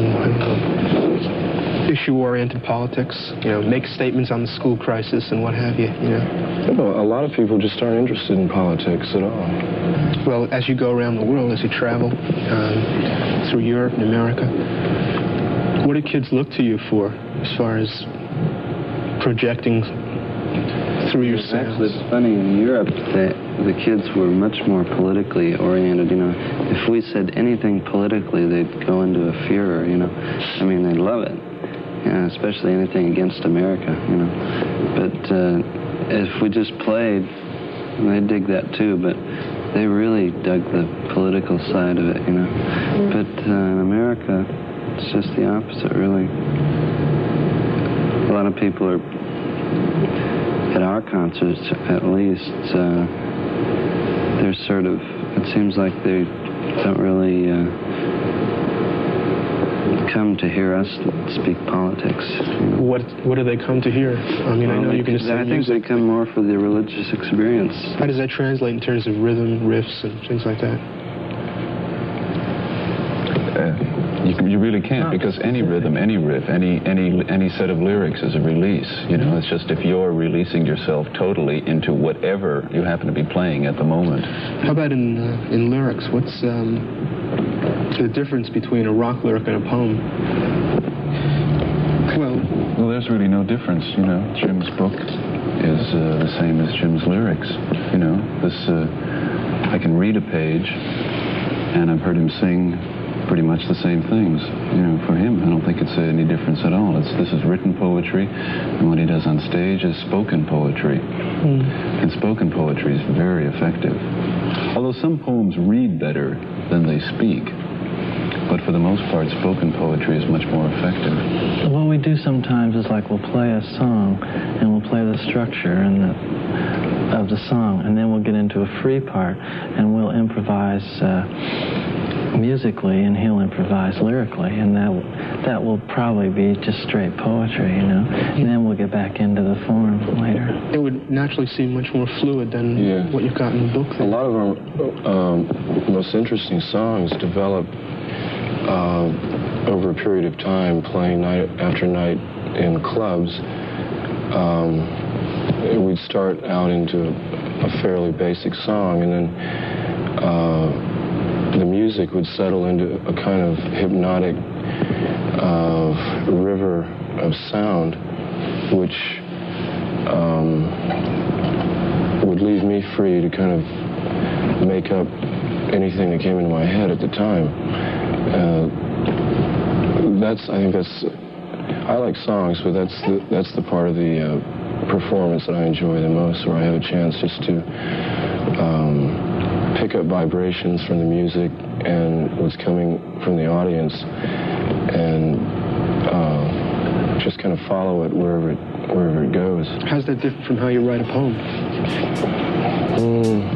um, issue-oriented politics, you know, make statements on the school crisis and what have you, you know. Well, a lot of people just aren't interested in politics at all. Well, as you go around the world, as you travel um, through Europe and America, what do kids look to you for as far as projecting through your sounds? Actually, it's funny, in Europe, the, the kids were much more politically oriented, you know. If we said anything politically, they'd go into a furor, you know. I mean, they love it, you know, especially anything against America, you know. But uh, if we just played, they dig that too, but they really dug the political side of it, you know. But uh, in America, it's just the opposite, really. A lot of people are, at our concerts at least, uh, they're sort of, it seems like they don't really uh, come to hear us speak politics. You know? What What do they come to hear? I mean, well, I know they, you can say I think music. they come more for the religious experience. How does that translate in terms of rhythm, riffs, and things like that? Uh, you, you really can't, because any rhythm, any riff, any any any set of lyrics is a release. You know, it's just if you're releasing yourself totally into whatever you happen to be playing at the moment. How about in uh, in lyrics? What's um, the difference between a rock lyric and a poem? Well, well, there's really no difference. You know, Jim's book is uh, the same as Jim's lyrics. You know, this uh, I can read a page, and I've heard him sing pretty much the same things. You know, for him, I don't think it's any difference at all. It's this is written poetry, and what he does on stage is spoken poetry. Mm. And spoken poetry is very effective. Although some poems read better than they speak, but for the most part, spoken poetry is much more effective. What we do sometimes is like we'll play a song, and we'll play the structure and the, of the song, and then we'll get into a free part, and we'll improvise uh, musically, and he'll improvise lyrically, and that that will probably be just straight poetry, you know. And then we'll get back into the form later. It would naturally seem much more fluid than yeah. what you've got in the book. A lot of our um, most interesting songs develop uh, over a period of time, playing night after night in clubs. Um, we'd start out into a, a fairly basic song, and then uh, the music would settle into a kind of hypnotic uh, river of sound, which um, would leave me free to kind of make up anything that came into my head at the time. Uh, that's, I think that's, I like songs, but that's the, that's the part of the uh, performance that I enjoy the most, where I have a chance just to um, pick up vibrations from the music and what's coming from the audience, and uh, just kind of follow it wherever it wherever it goes. How's that different from how you write a poem? Mm,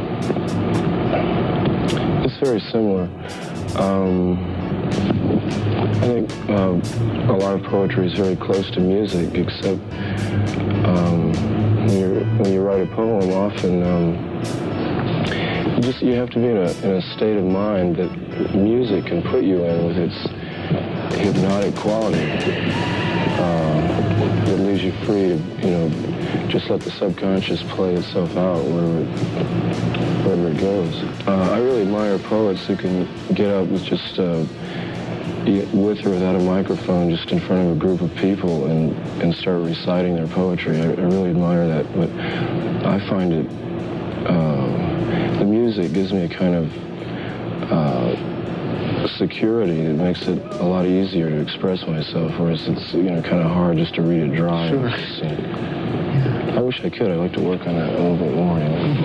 it's very similar. Um, I think uh, a lot of poetry is very close to music, except um, when, you're, when you write a poem, often um, you just you have to be in a, in a state of mind that music can put you in with its hypnotic quality. Uh, it leaves you free to, you know, just let the subconscious play itself out wherever it, wherever it goes. Uh, I really admire poets who can get up with just uh, with or without a microphone, just in front of a group of people, and, and start reciting their poetry. I, I really admire that, but I find it, uh, the music gives me a kind of uh, security that makes it a lot easier to express myself, whereas it's, you know, kind of hard just to read it dry. Sure. Just, you know, I wish I could. I'd like to work on that a little bit more. You know?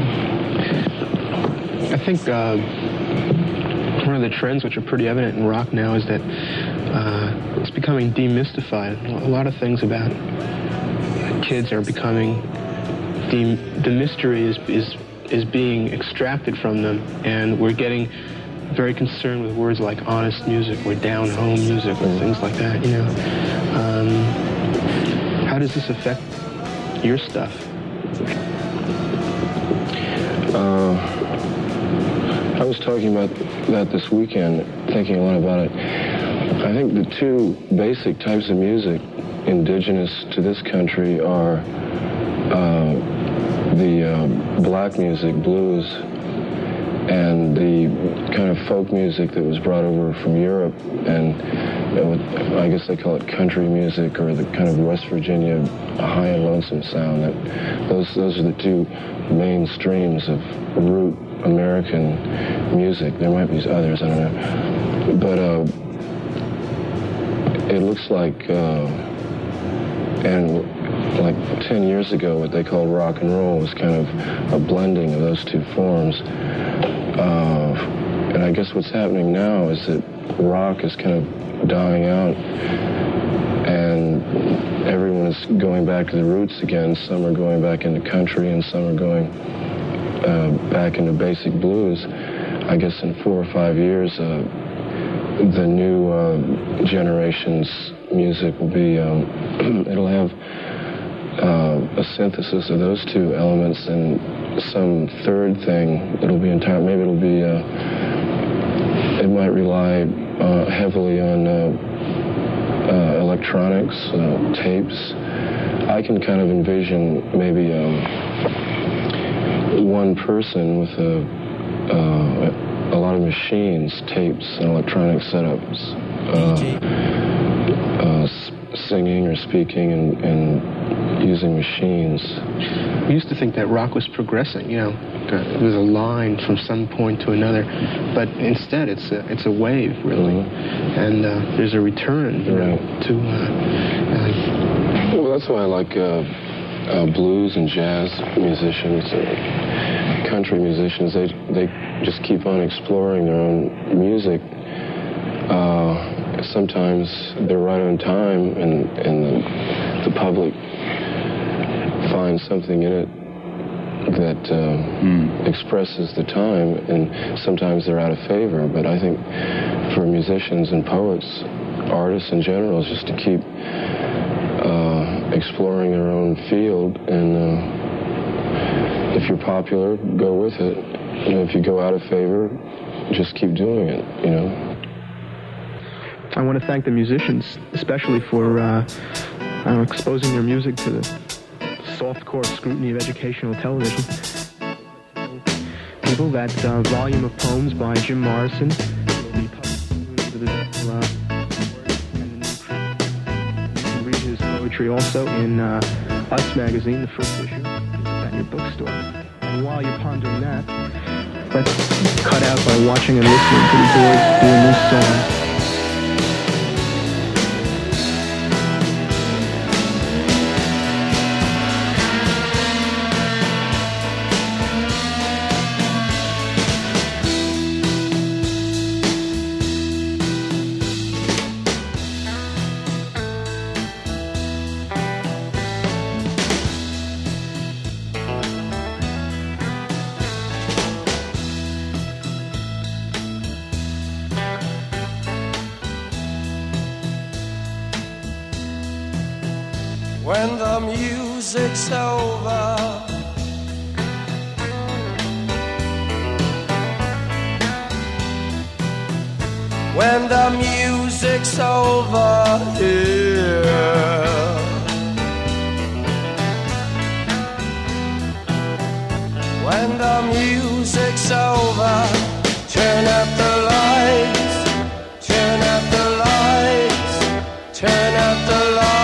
I think uh, one of the trends which are pretty evident in rock now is that uh, it's becoming demystified. A lot of things about kids are becoming, de the mystery is, is, is being extracted from them, and we're getting very concerned with words like honest music or down-home music or things like that, you know. Um, how does this affect your stuff? Uh, I was talking about that this weekend, thinking a lot about it. I think the two basic types of music indigenous to this country are uh, the uh, black music, blues, and the kind of folk music that was brought over from Europe, and you know, I guess they call it country music, or the kind of West Virginia high and lonesome sound. That those those are the two main streams of root American music. There might be others, I don't know, but uh, it looks like uh, and like ten years ago, what they called rock and roll was kind of a blending of those two forms. Uh, and I guess what's happening now is that rock is kind of dying out, and everyone is going back to the roots again. Some are going back into country, and some are going uh, back into basic blues. I guess in four or five years, uh, the new uh, generation's music will be, um, it'll have uh, a synthesis of those two elements, and some third thing that'll be entire. Maybe it'll be. Uh, it might rely uh, heavily on uh, uh, electronics, uh, tapes. I can kind of envision maybe um, one person with a uh, a lot of machines, tapes, and electronic setups, uh, uh, singing or speaking and, and using machines. We used to think that rock was progressing, you know, it was a line from some point to another, but instead it's a, it's a wave, really, mm-hmm. and uh, there's a return, you know, to... Uh, uh, well, that's why I like uh, uh, blues and jazz musicians, uh, country musicians. They, they just keep on exploring their own music. Uh, sometimes they're right on time, and, and the, the public find something in it that uh, mm. expresses the time, and sometimes they're out of favor. But I think for musicians and poets, artists in general, is just to keep uh, exploring their own field, and uh, if you're popular, go with it. You know, if you go out of favor, just keep doing it, you know. I want to thank the musicians, especially for uh, uh, exposing their music to the soft-core scrutiny of educational television. People, that uh, volume of poems by Jim Morrison will be published with his, uh, you can read his poetry also in uh, Us magazine, the first issue, at your bookstore. And while you're pondering that, let's cut out by watching and listening to the Doors do a new song. When the music's over, when the music's over here, when the music's over, turn up the lights, turn up the lights, turn up the lights.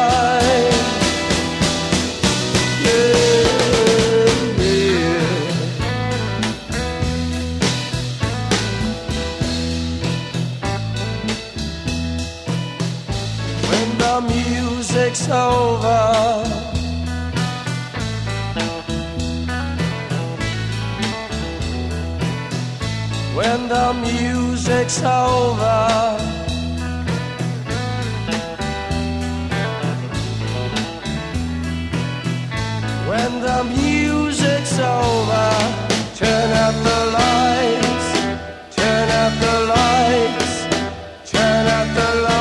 The music's over, when the music's over, when the music's over, turn up the lights, turn up the lights, turn up the lights.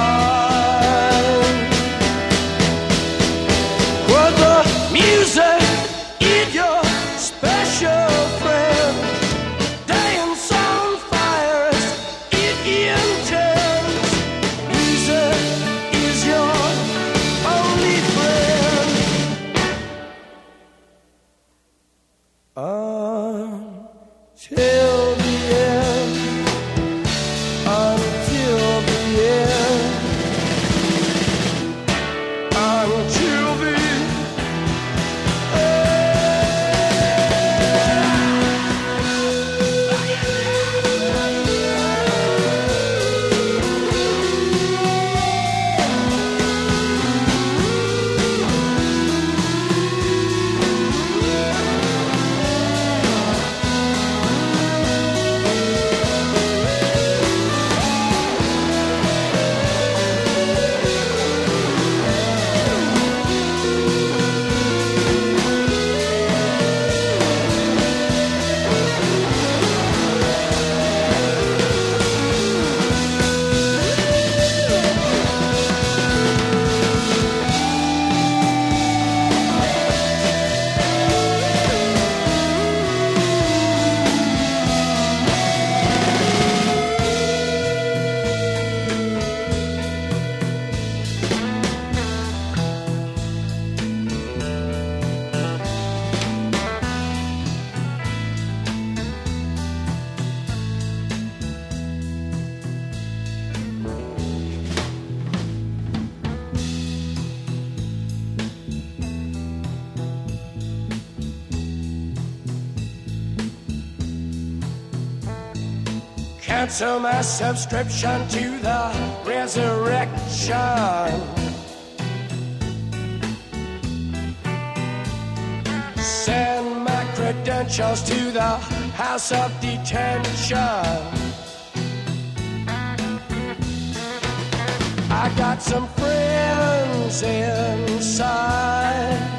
Music, eat your special friend. Dance on fires, it intends. Music is your only friend. Until the end, until the end, until the cancel my subscription to the resurrection. Send my credentials to the house of detention. I got some friends inside.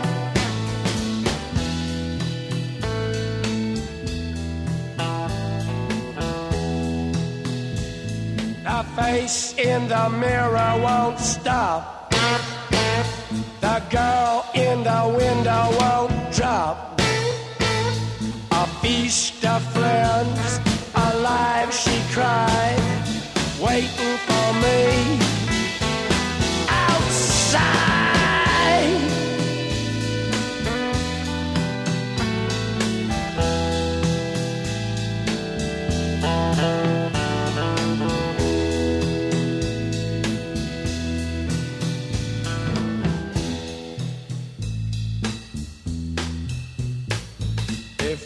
The face in the mirror won't stop. The girl in the window won't drop. A feast of friends, alive she cried, waiting for me outside.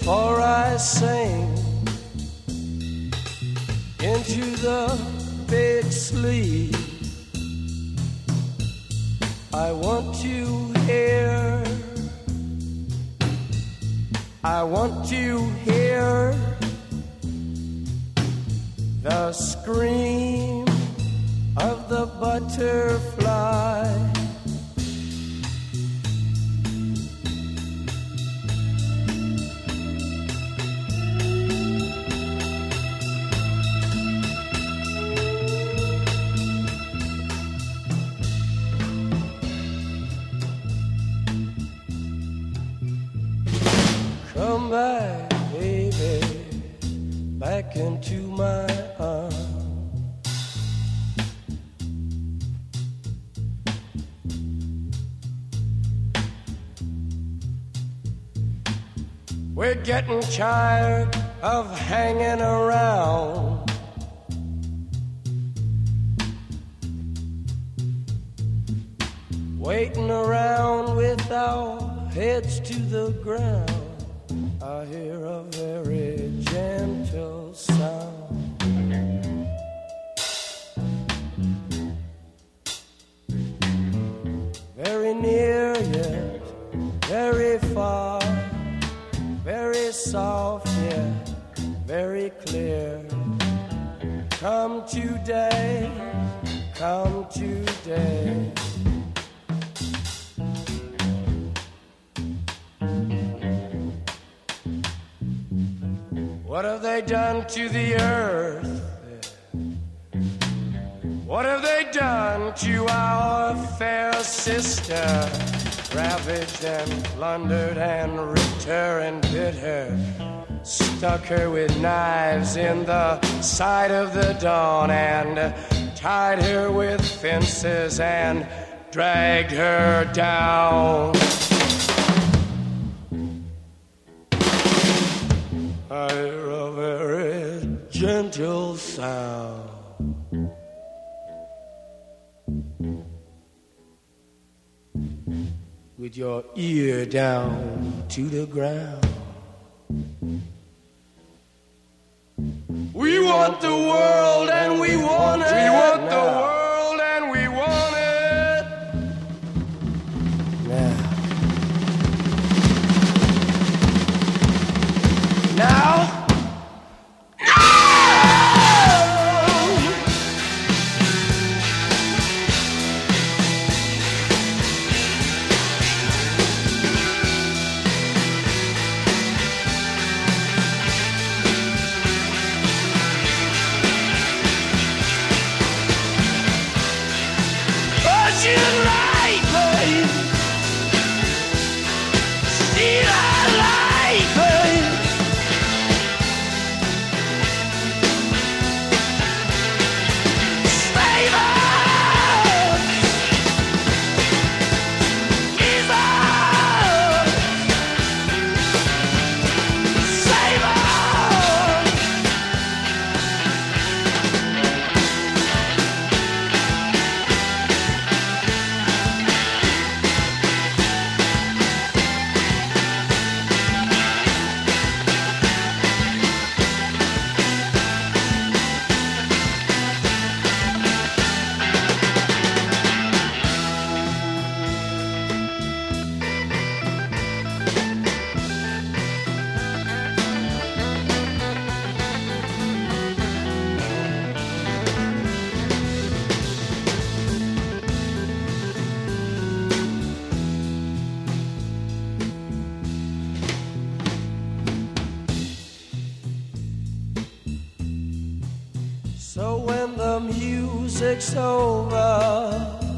before I sing into the big sleep. I want to hear, I want to hear the scream of the butterfly. Come back, baby, back into my arms. We're getting tired of hanging around. Waiting around with our heads to the ground. I hear a very gentle sound. Very near yet very far, very soft yet very clear. Come today, come today. What have they done to the earth? What have they done to our fair sister? Ravaged and plundered and ripped her and bit her, stuck her with knives in the side of the dawn, and tied her with fences and dragged her down. I hear a very gentle sound. With your ear down to the ground. We want the world and we want it. We want the world and we want it. Now. Now. So when the music's over,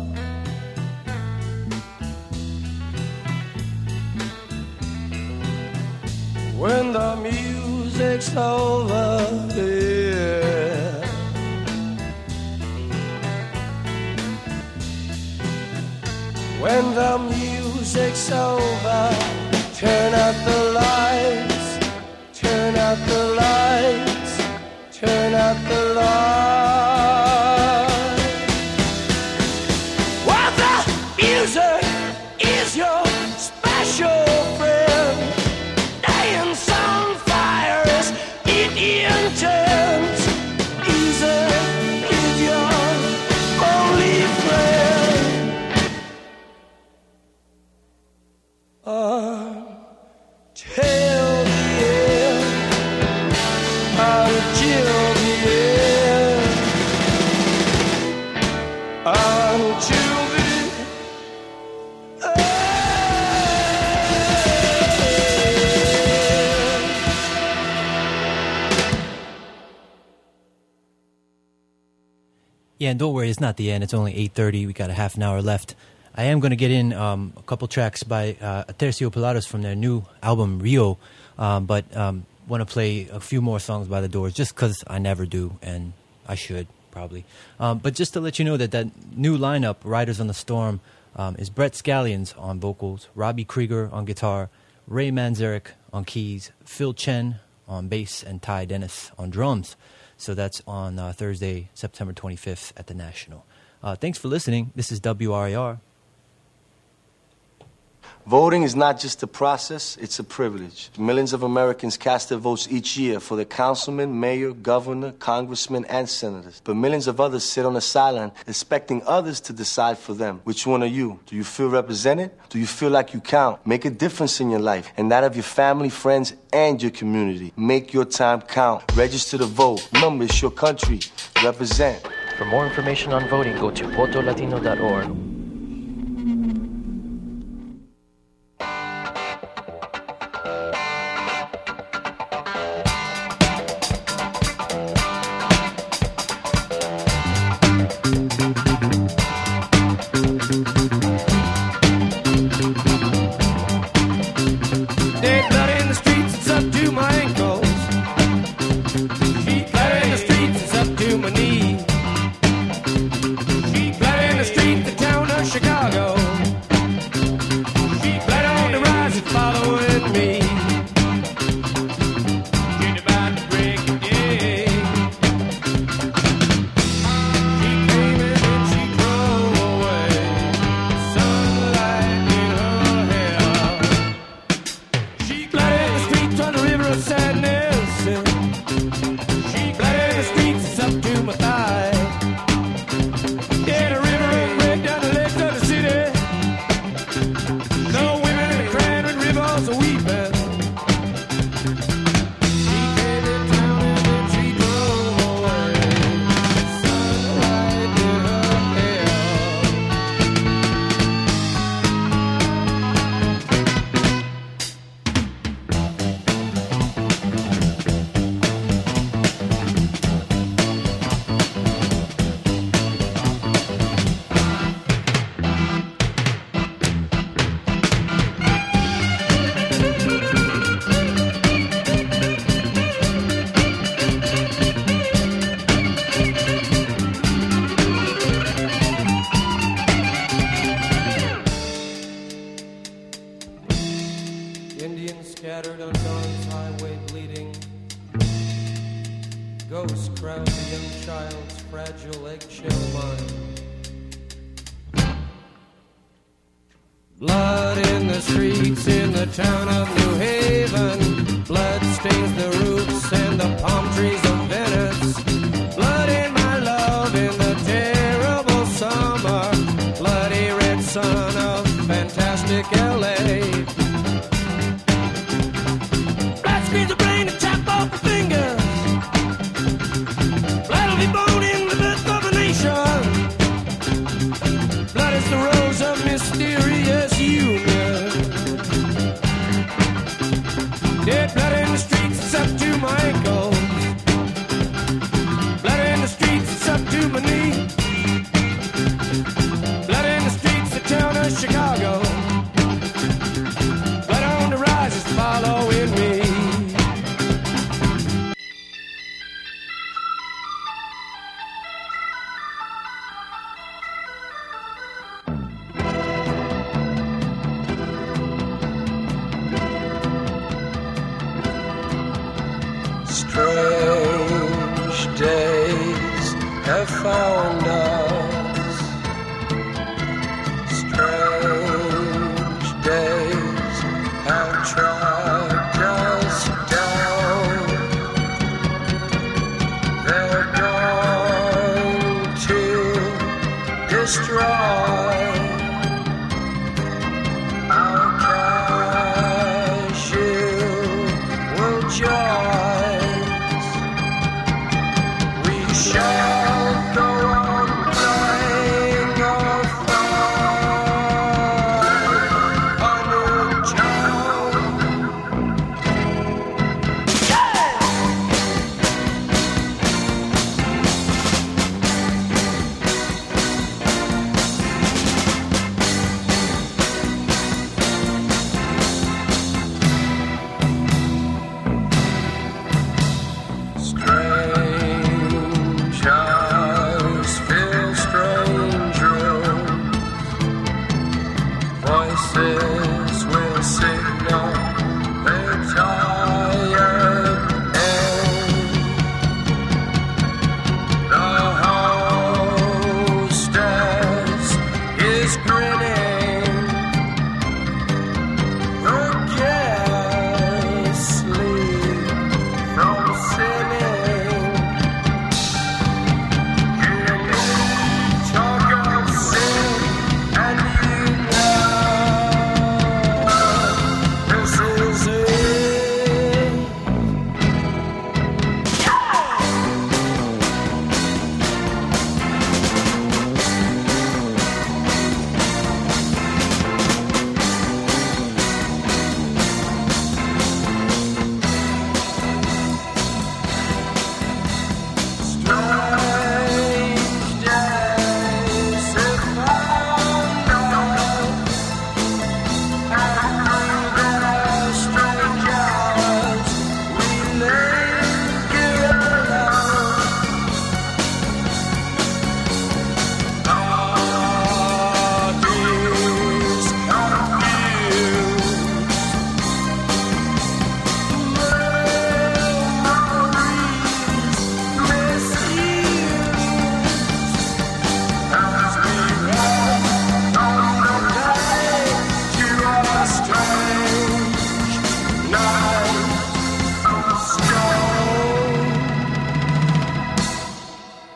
when the music's over, yeah. When the music's over, turn out the lights, turn out the lights, turn out the lights. While the music is your special friend, dance on. Yeah, and don't worry, it's not the end. It's only eight thirty. We got a half an hour left. I am going to get in um, a couple tracks by uh, Aterciopelados from their new album, Rio, um, but um, want to play a few more songs by The Doors just because I never do, and I should, probably. Um, but just to let you know that that new lineup, Riders on the Storm, um, is Brett Scallions on vocals, Robbie Krieger on guitar, Ray Manzarek on keys, Phil Chen on bass, and Ty Dennis on drums. So that's on uh, Thursday, September twenty-fifth at the National. Uh, thanks for listening. This is W R I R. Voting is not just a process, it's a privilege. Millions of Americans cast their votes each year for their councilman, mayor, governor, congressmen, and senators. But millions of others sit on the sideline expecting others to decide for them. Which one are you? Do you feel represented? Do you feel like you count? Make a difference in your life and that of your family, friends, and your community. Make your time count. Register to vote. Remember, it's your country. Represent. For more information on voting, go to voto latino dot org.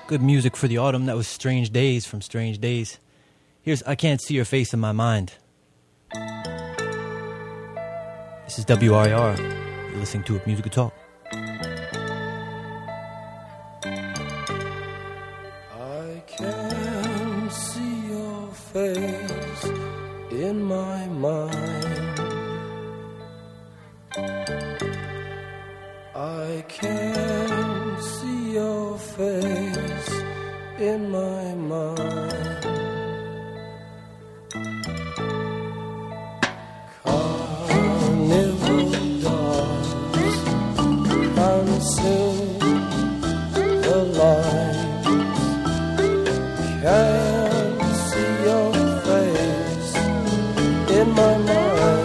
Good music for the autumn. That was Strange Days from Strange Days. Here's I Can't See Your Face in My Mind. This is W R I R. You're listening to Musical Talk. I can see your face in my mind. I can see your face in my mind. Carnival dogs consume the lines. Can see your face in my mind.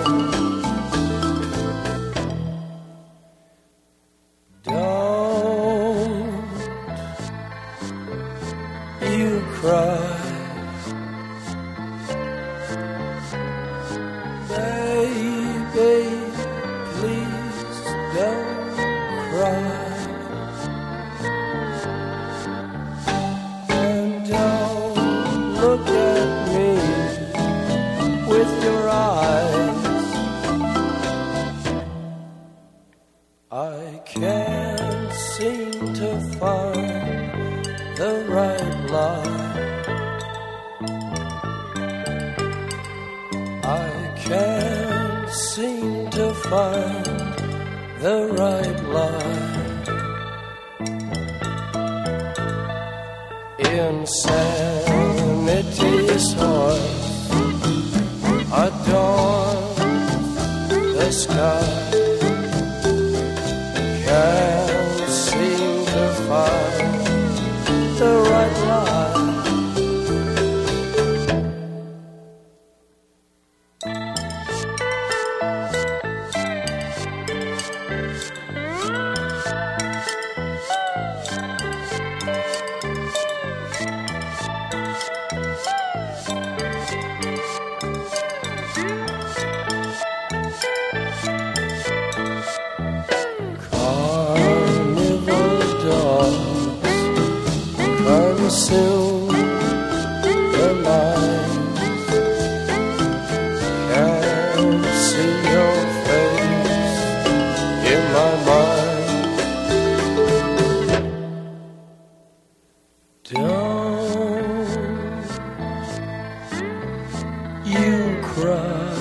Insanity's horse adorns the sky. Can't seem to find the right line. Consume the lines. Can't see your face in my mind. Don't you cry,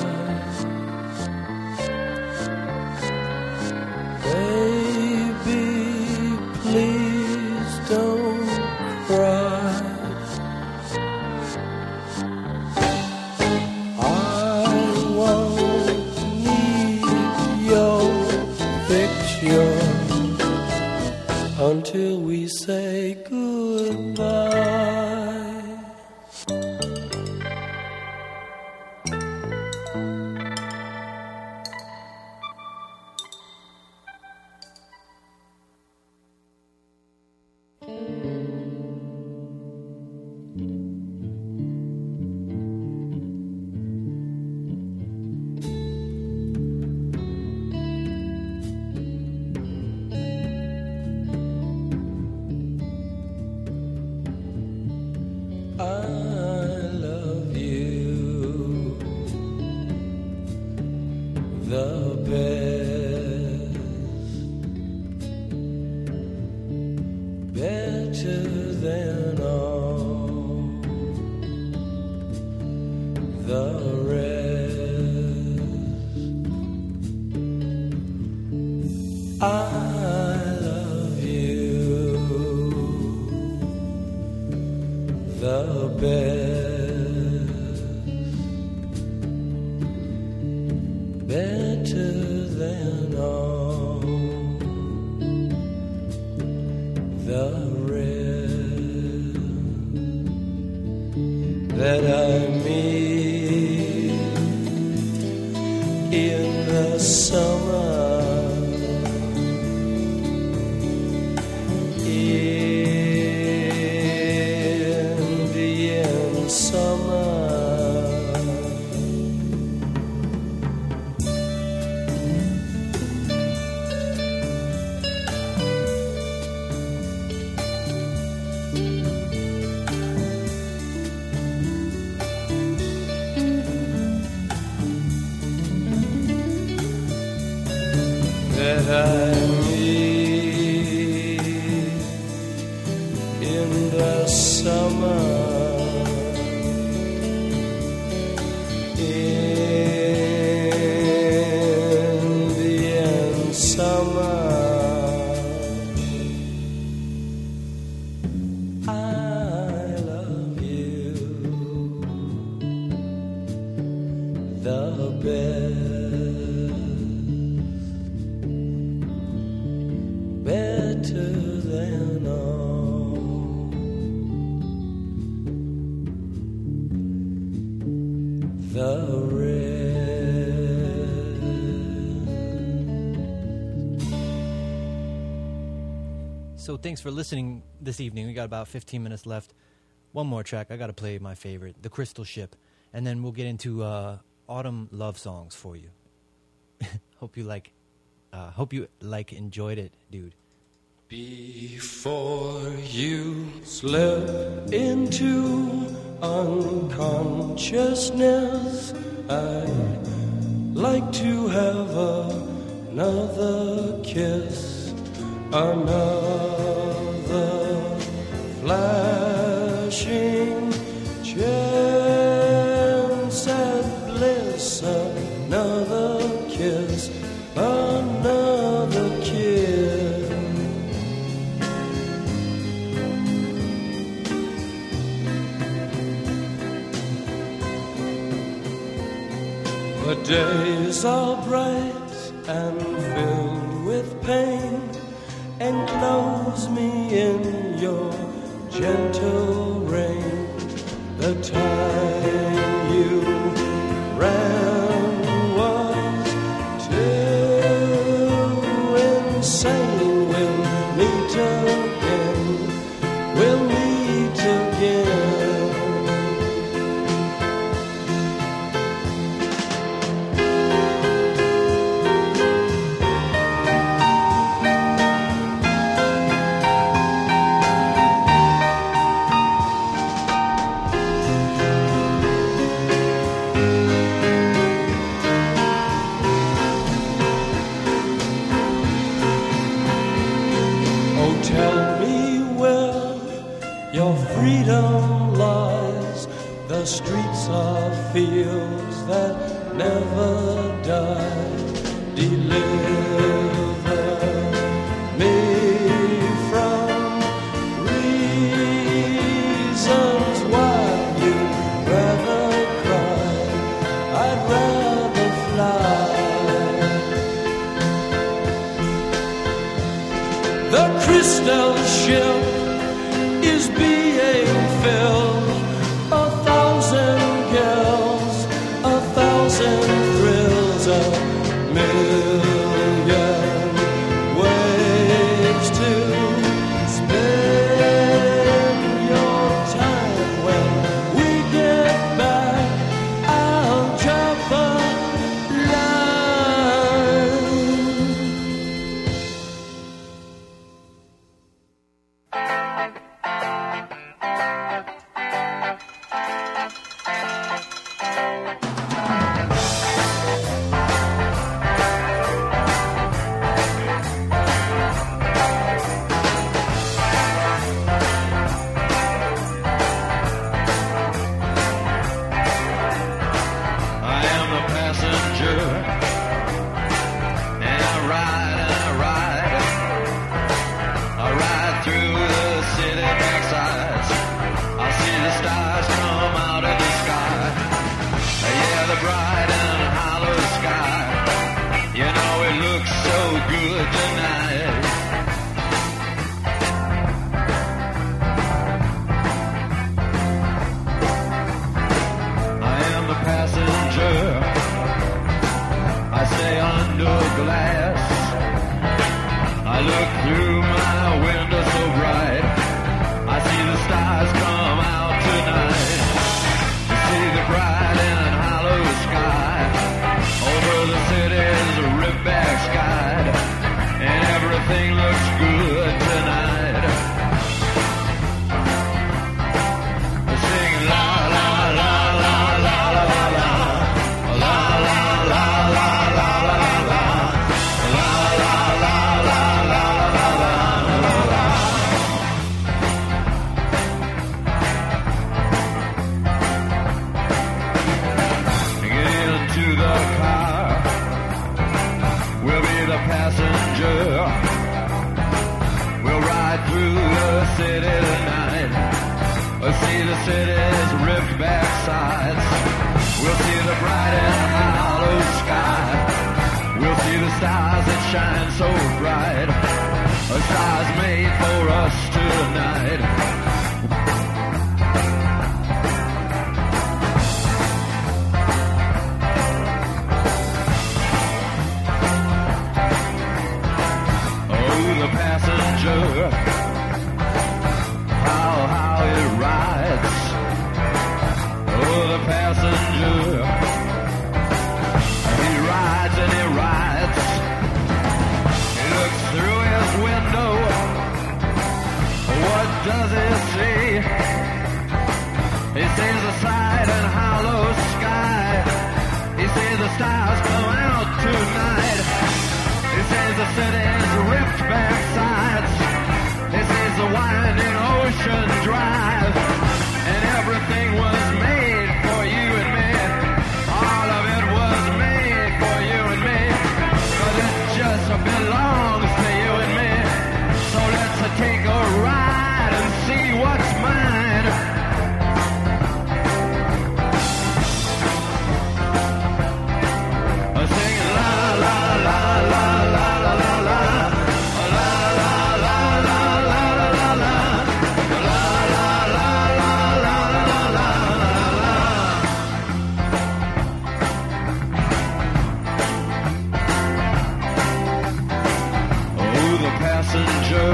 baby, please don't cry. I won't need your picture until we say goodbye. That I meet in the summer, Indian summer. that I need in the summer, Indian summer. So thanks for listening this evening. We got about fifteen minutes left. One more track. I got to play my favorite, The Crystal Ship. And then we'll get into uh, autumn love songs for you. Hope you like, uh, hope you like enjoyed it, dude. Before you slip into unconsciousness, I'd like to have another kiss, another flashing chance at bliss, another kiss, another kiss. The days are bright and filled with pain. Enclose me in your gentle rain. The time you ran was too insane. We'll meet again. We'll meet again. Freedom lies, the streets are fields that never die. Deliver me from reasons why you'd rather cry, I'd rather fly. The crystal ship is being filled, a thousand girls, a thousand thrills, a million ways to spend your time. When we get back, I'll drop a la la the passenger. We'll ride through the city tonight. We'll see the city's ripped back sides. We'll see the bright and hollow sky. We'll see the stars that shine so bright. A stars made for us tonight. The passenger, how, how it rides. Oh, the passenger, he rides and he rides. He looks through his window. What does he see? He sees the side and hollow sky. He sees the stars come out tonight. He sees the city's ripped back sides. He sees the winding ocean drive. And everything was made for you and me. All of it was made for you and me. But it just belongs to you and me. So let's take a ride and see what's mine. Singing la la la la la la la la. Passenger,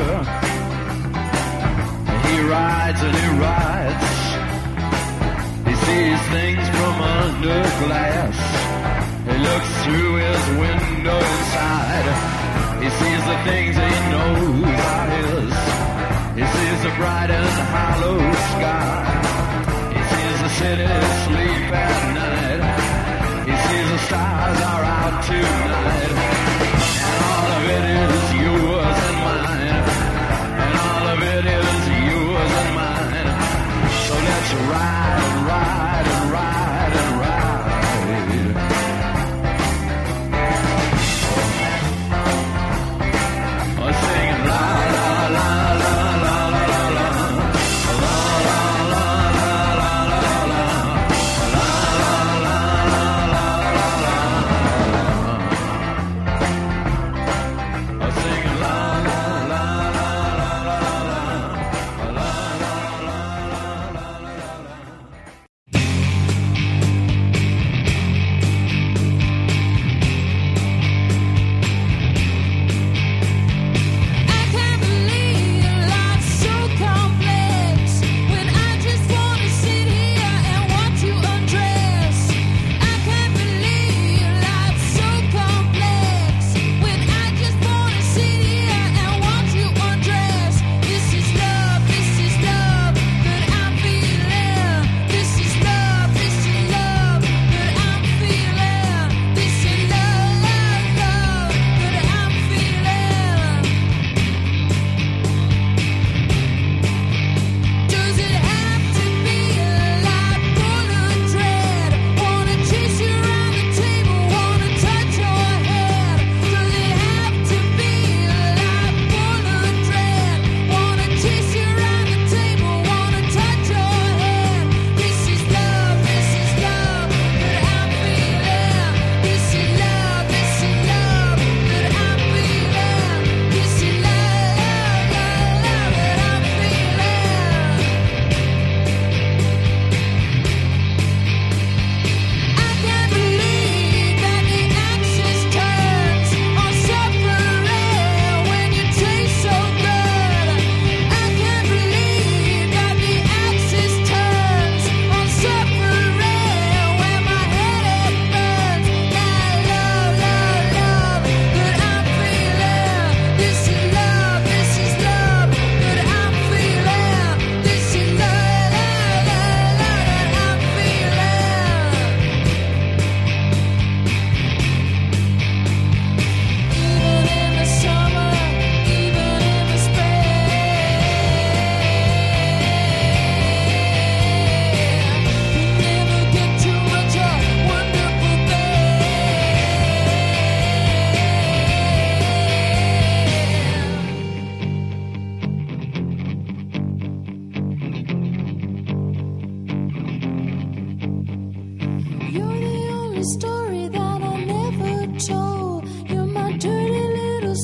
he rides and he rides. He sees things from under glass. He looks through his window inside. He sees the things he knows are his. He sees the bright and hollow sky. He sees the city sleep at night. He sees the stars are out tonight. And all of it is yours and mine. And all of it is yours and mine. So let's ride and ride and ride and ride. Oh, singing la la la la la la la la. La la la la la la la. La la la la la la la.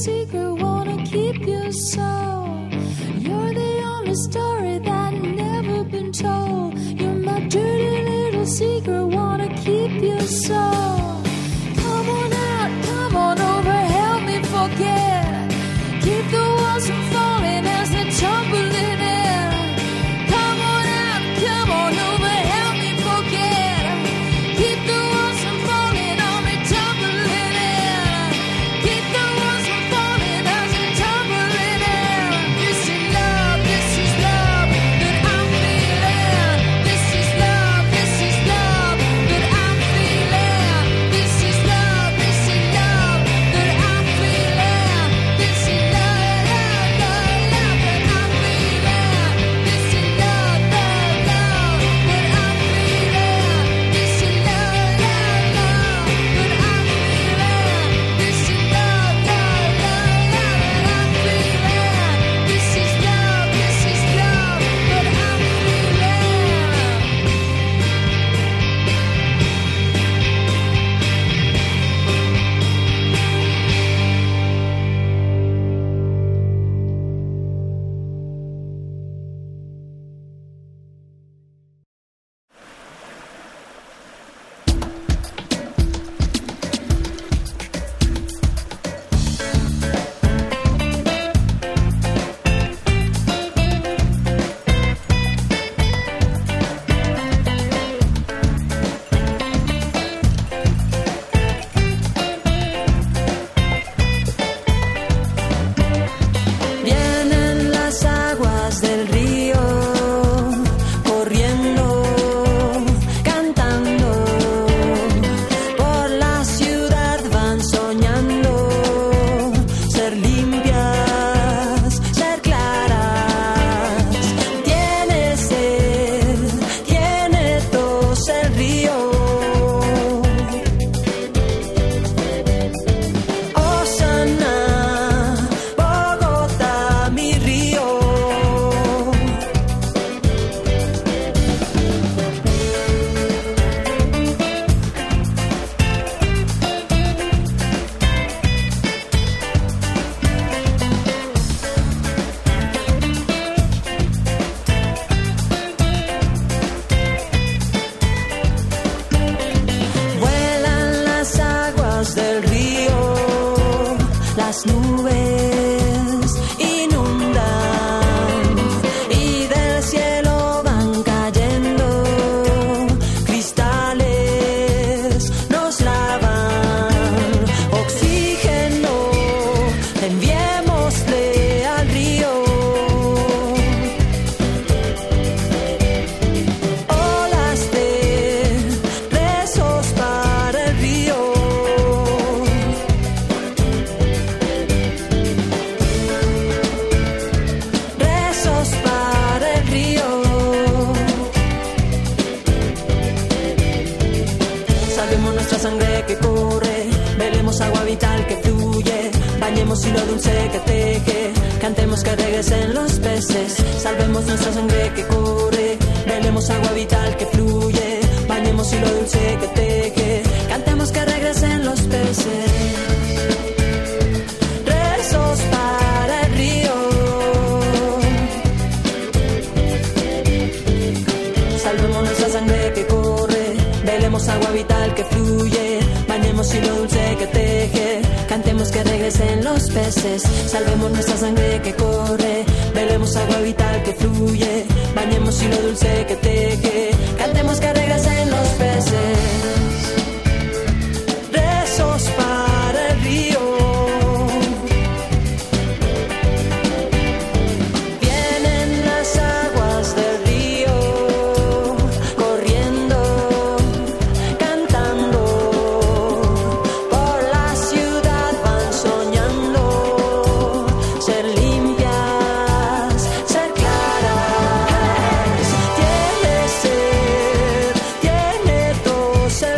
secret, wanna keep you so. You're the only story that never been told. You're my dirty little secret, wanna keep you so. Come on out, come on over, help me forget. Keep the walls from falling as they're tumbling in. Come on out, come on over, help me forget. Keep the walls from falling on me, tumbling in. Keep the walls from falling as they're tumbling in. This is love, this is love that I'm feeling. This is love, this is love that I'm feeling. This is love, this is love that I'm feeling. This is love, love, love, love that I'm feeling. This is love, love, love that I'm feeling. This is love, love, love that I'm feeling. This is love, love, love, love that I'm feeling. This is love, this is love that I'm feeling. Vienen las aguas del río, corriendo, cantando. Por la ciudad van soñando, ser limpias, ser claras. Tiene sed, tiene tos el río. Osana, Bogotá, mi río. Vuelan las aguas del río, las nubes inundan y del cielo van cayendo cristales, nos lavan. Oxígeno, enviémosle al río. Olas de besos para el río. Rezos para el río. Salvemos nuestra sangre que corre, velemos agua vital que fluye, bañemos hilo dulce que teje, cantemos que regresen los peces. Salvemos nuestra sangre que corre, velemos agua vital que fluye, bañemos hilo dulce que teje, cantemos que regresen los peces. Rezos para el río. Salvemos nuestra sangre que corre, velemos agua vital que fluye, bañemos hilo dulce que teje, cantemos que regresen los peces. Salvemos nuestra sangre que corre, velemos agua vital que fluye, bañemos hilo dulce que teje, cantemos que regresen los peces. Rezos para el río. Vienen las aguas del río, corriendo, cantando. Por la ciudad van soñando, ser limpias, ser claras. Tiene sed, tiene tos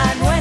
and when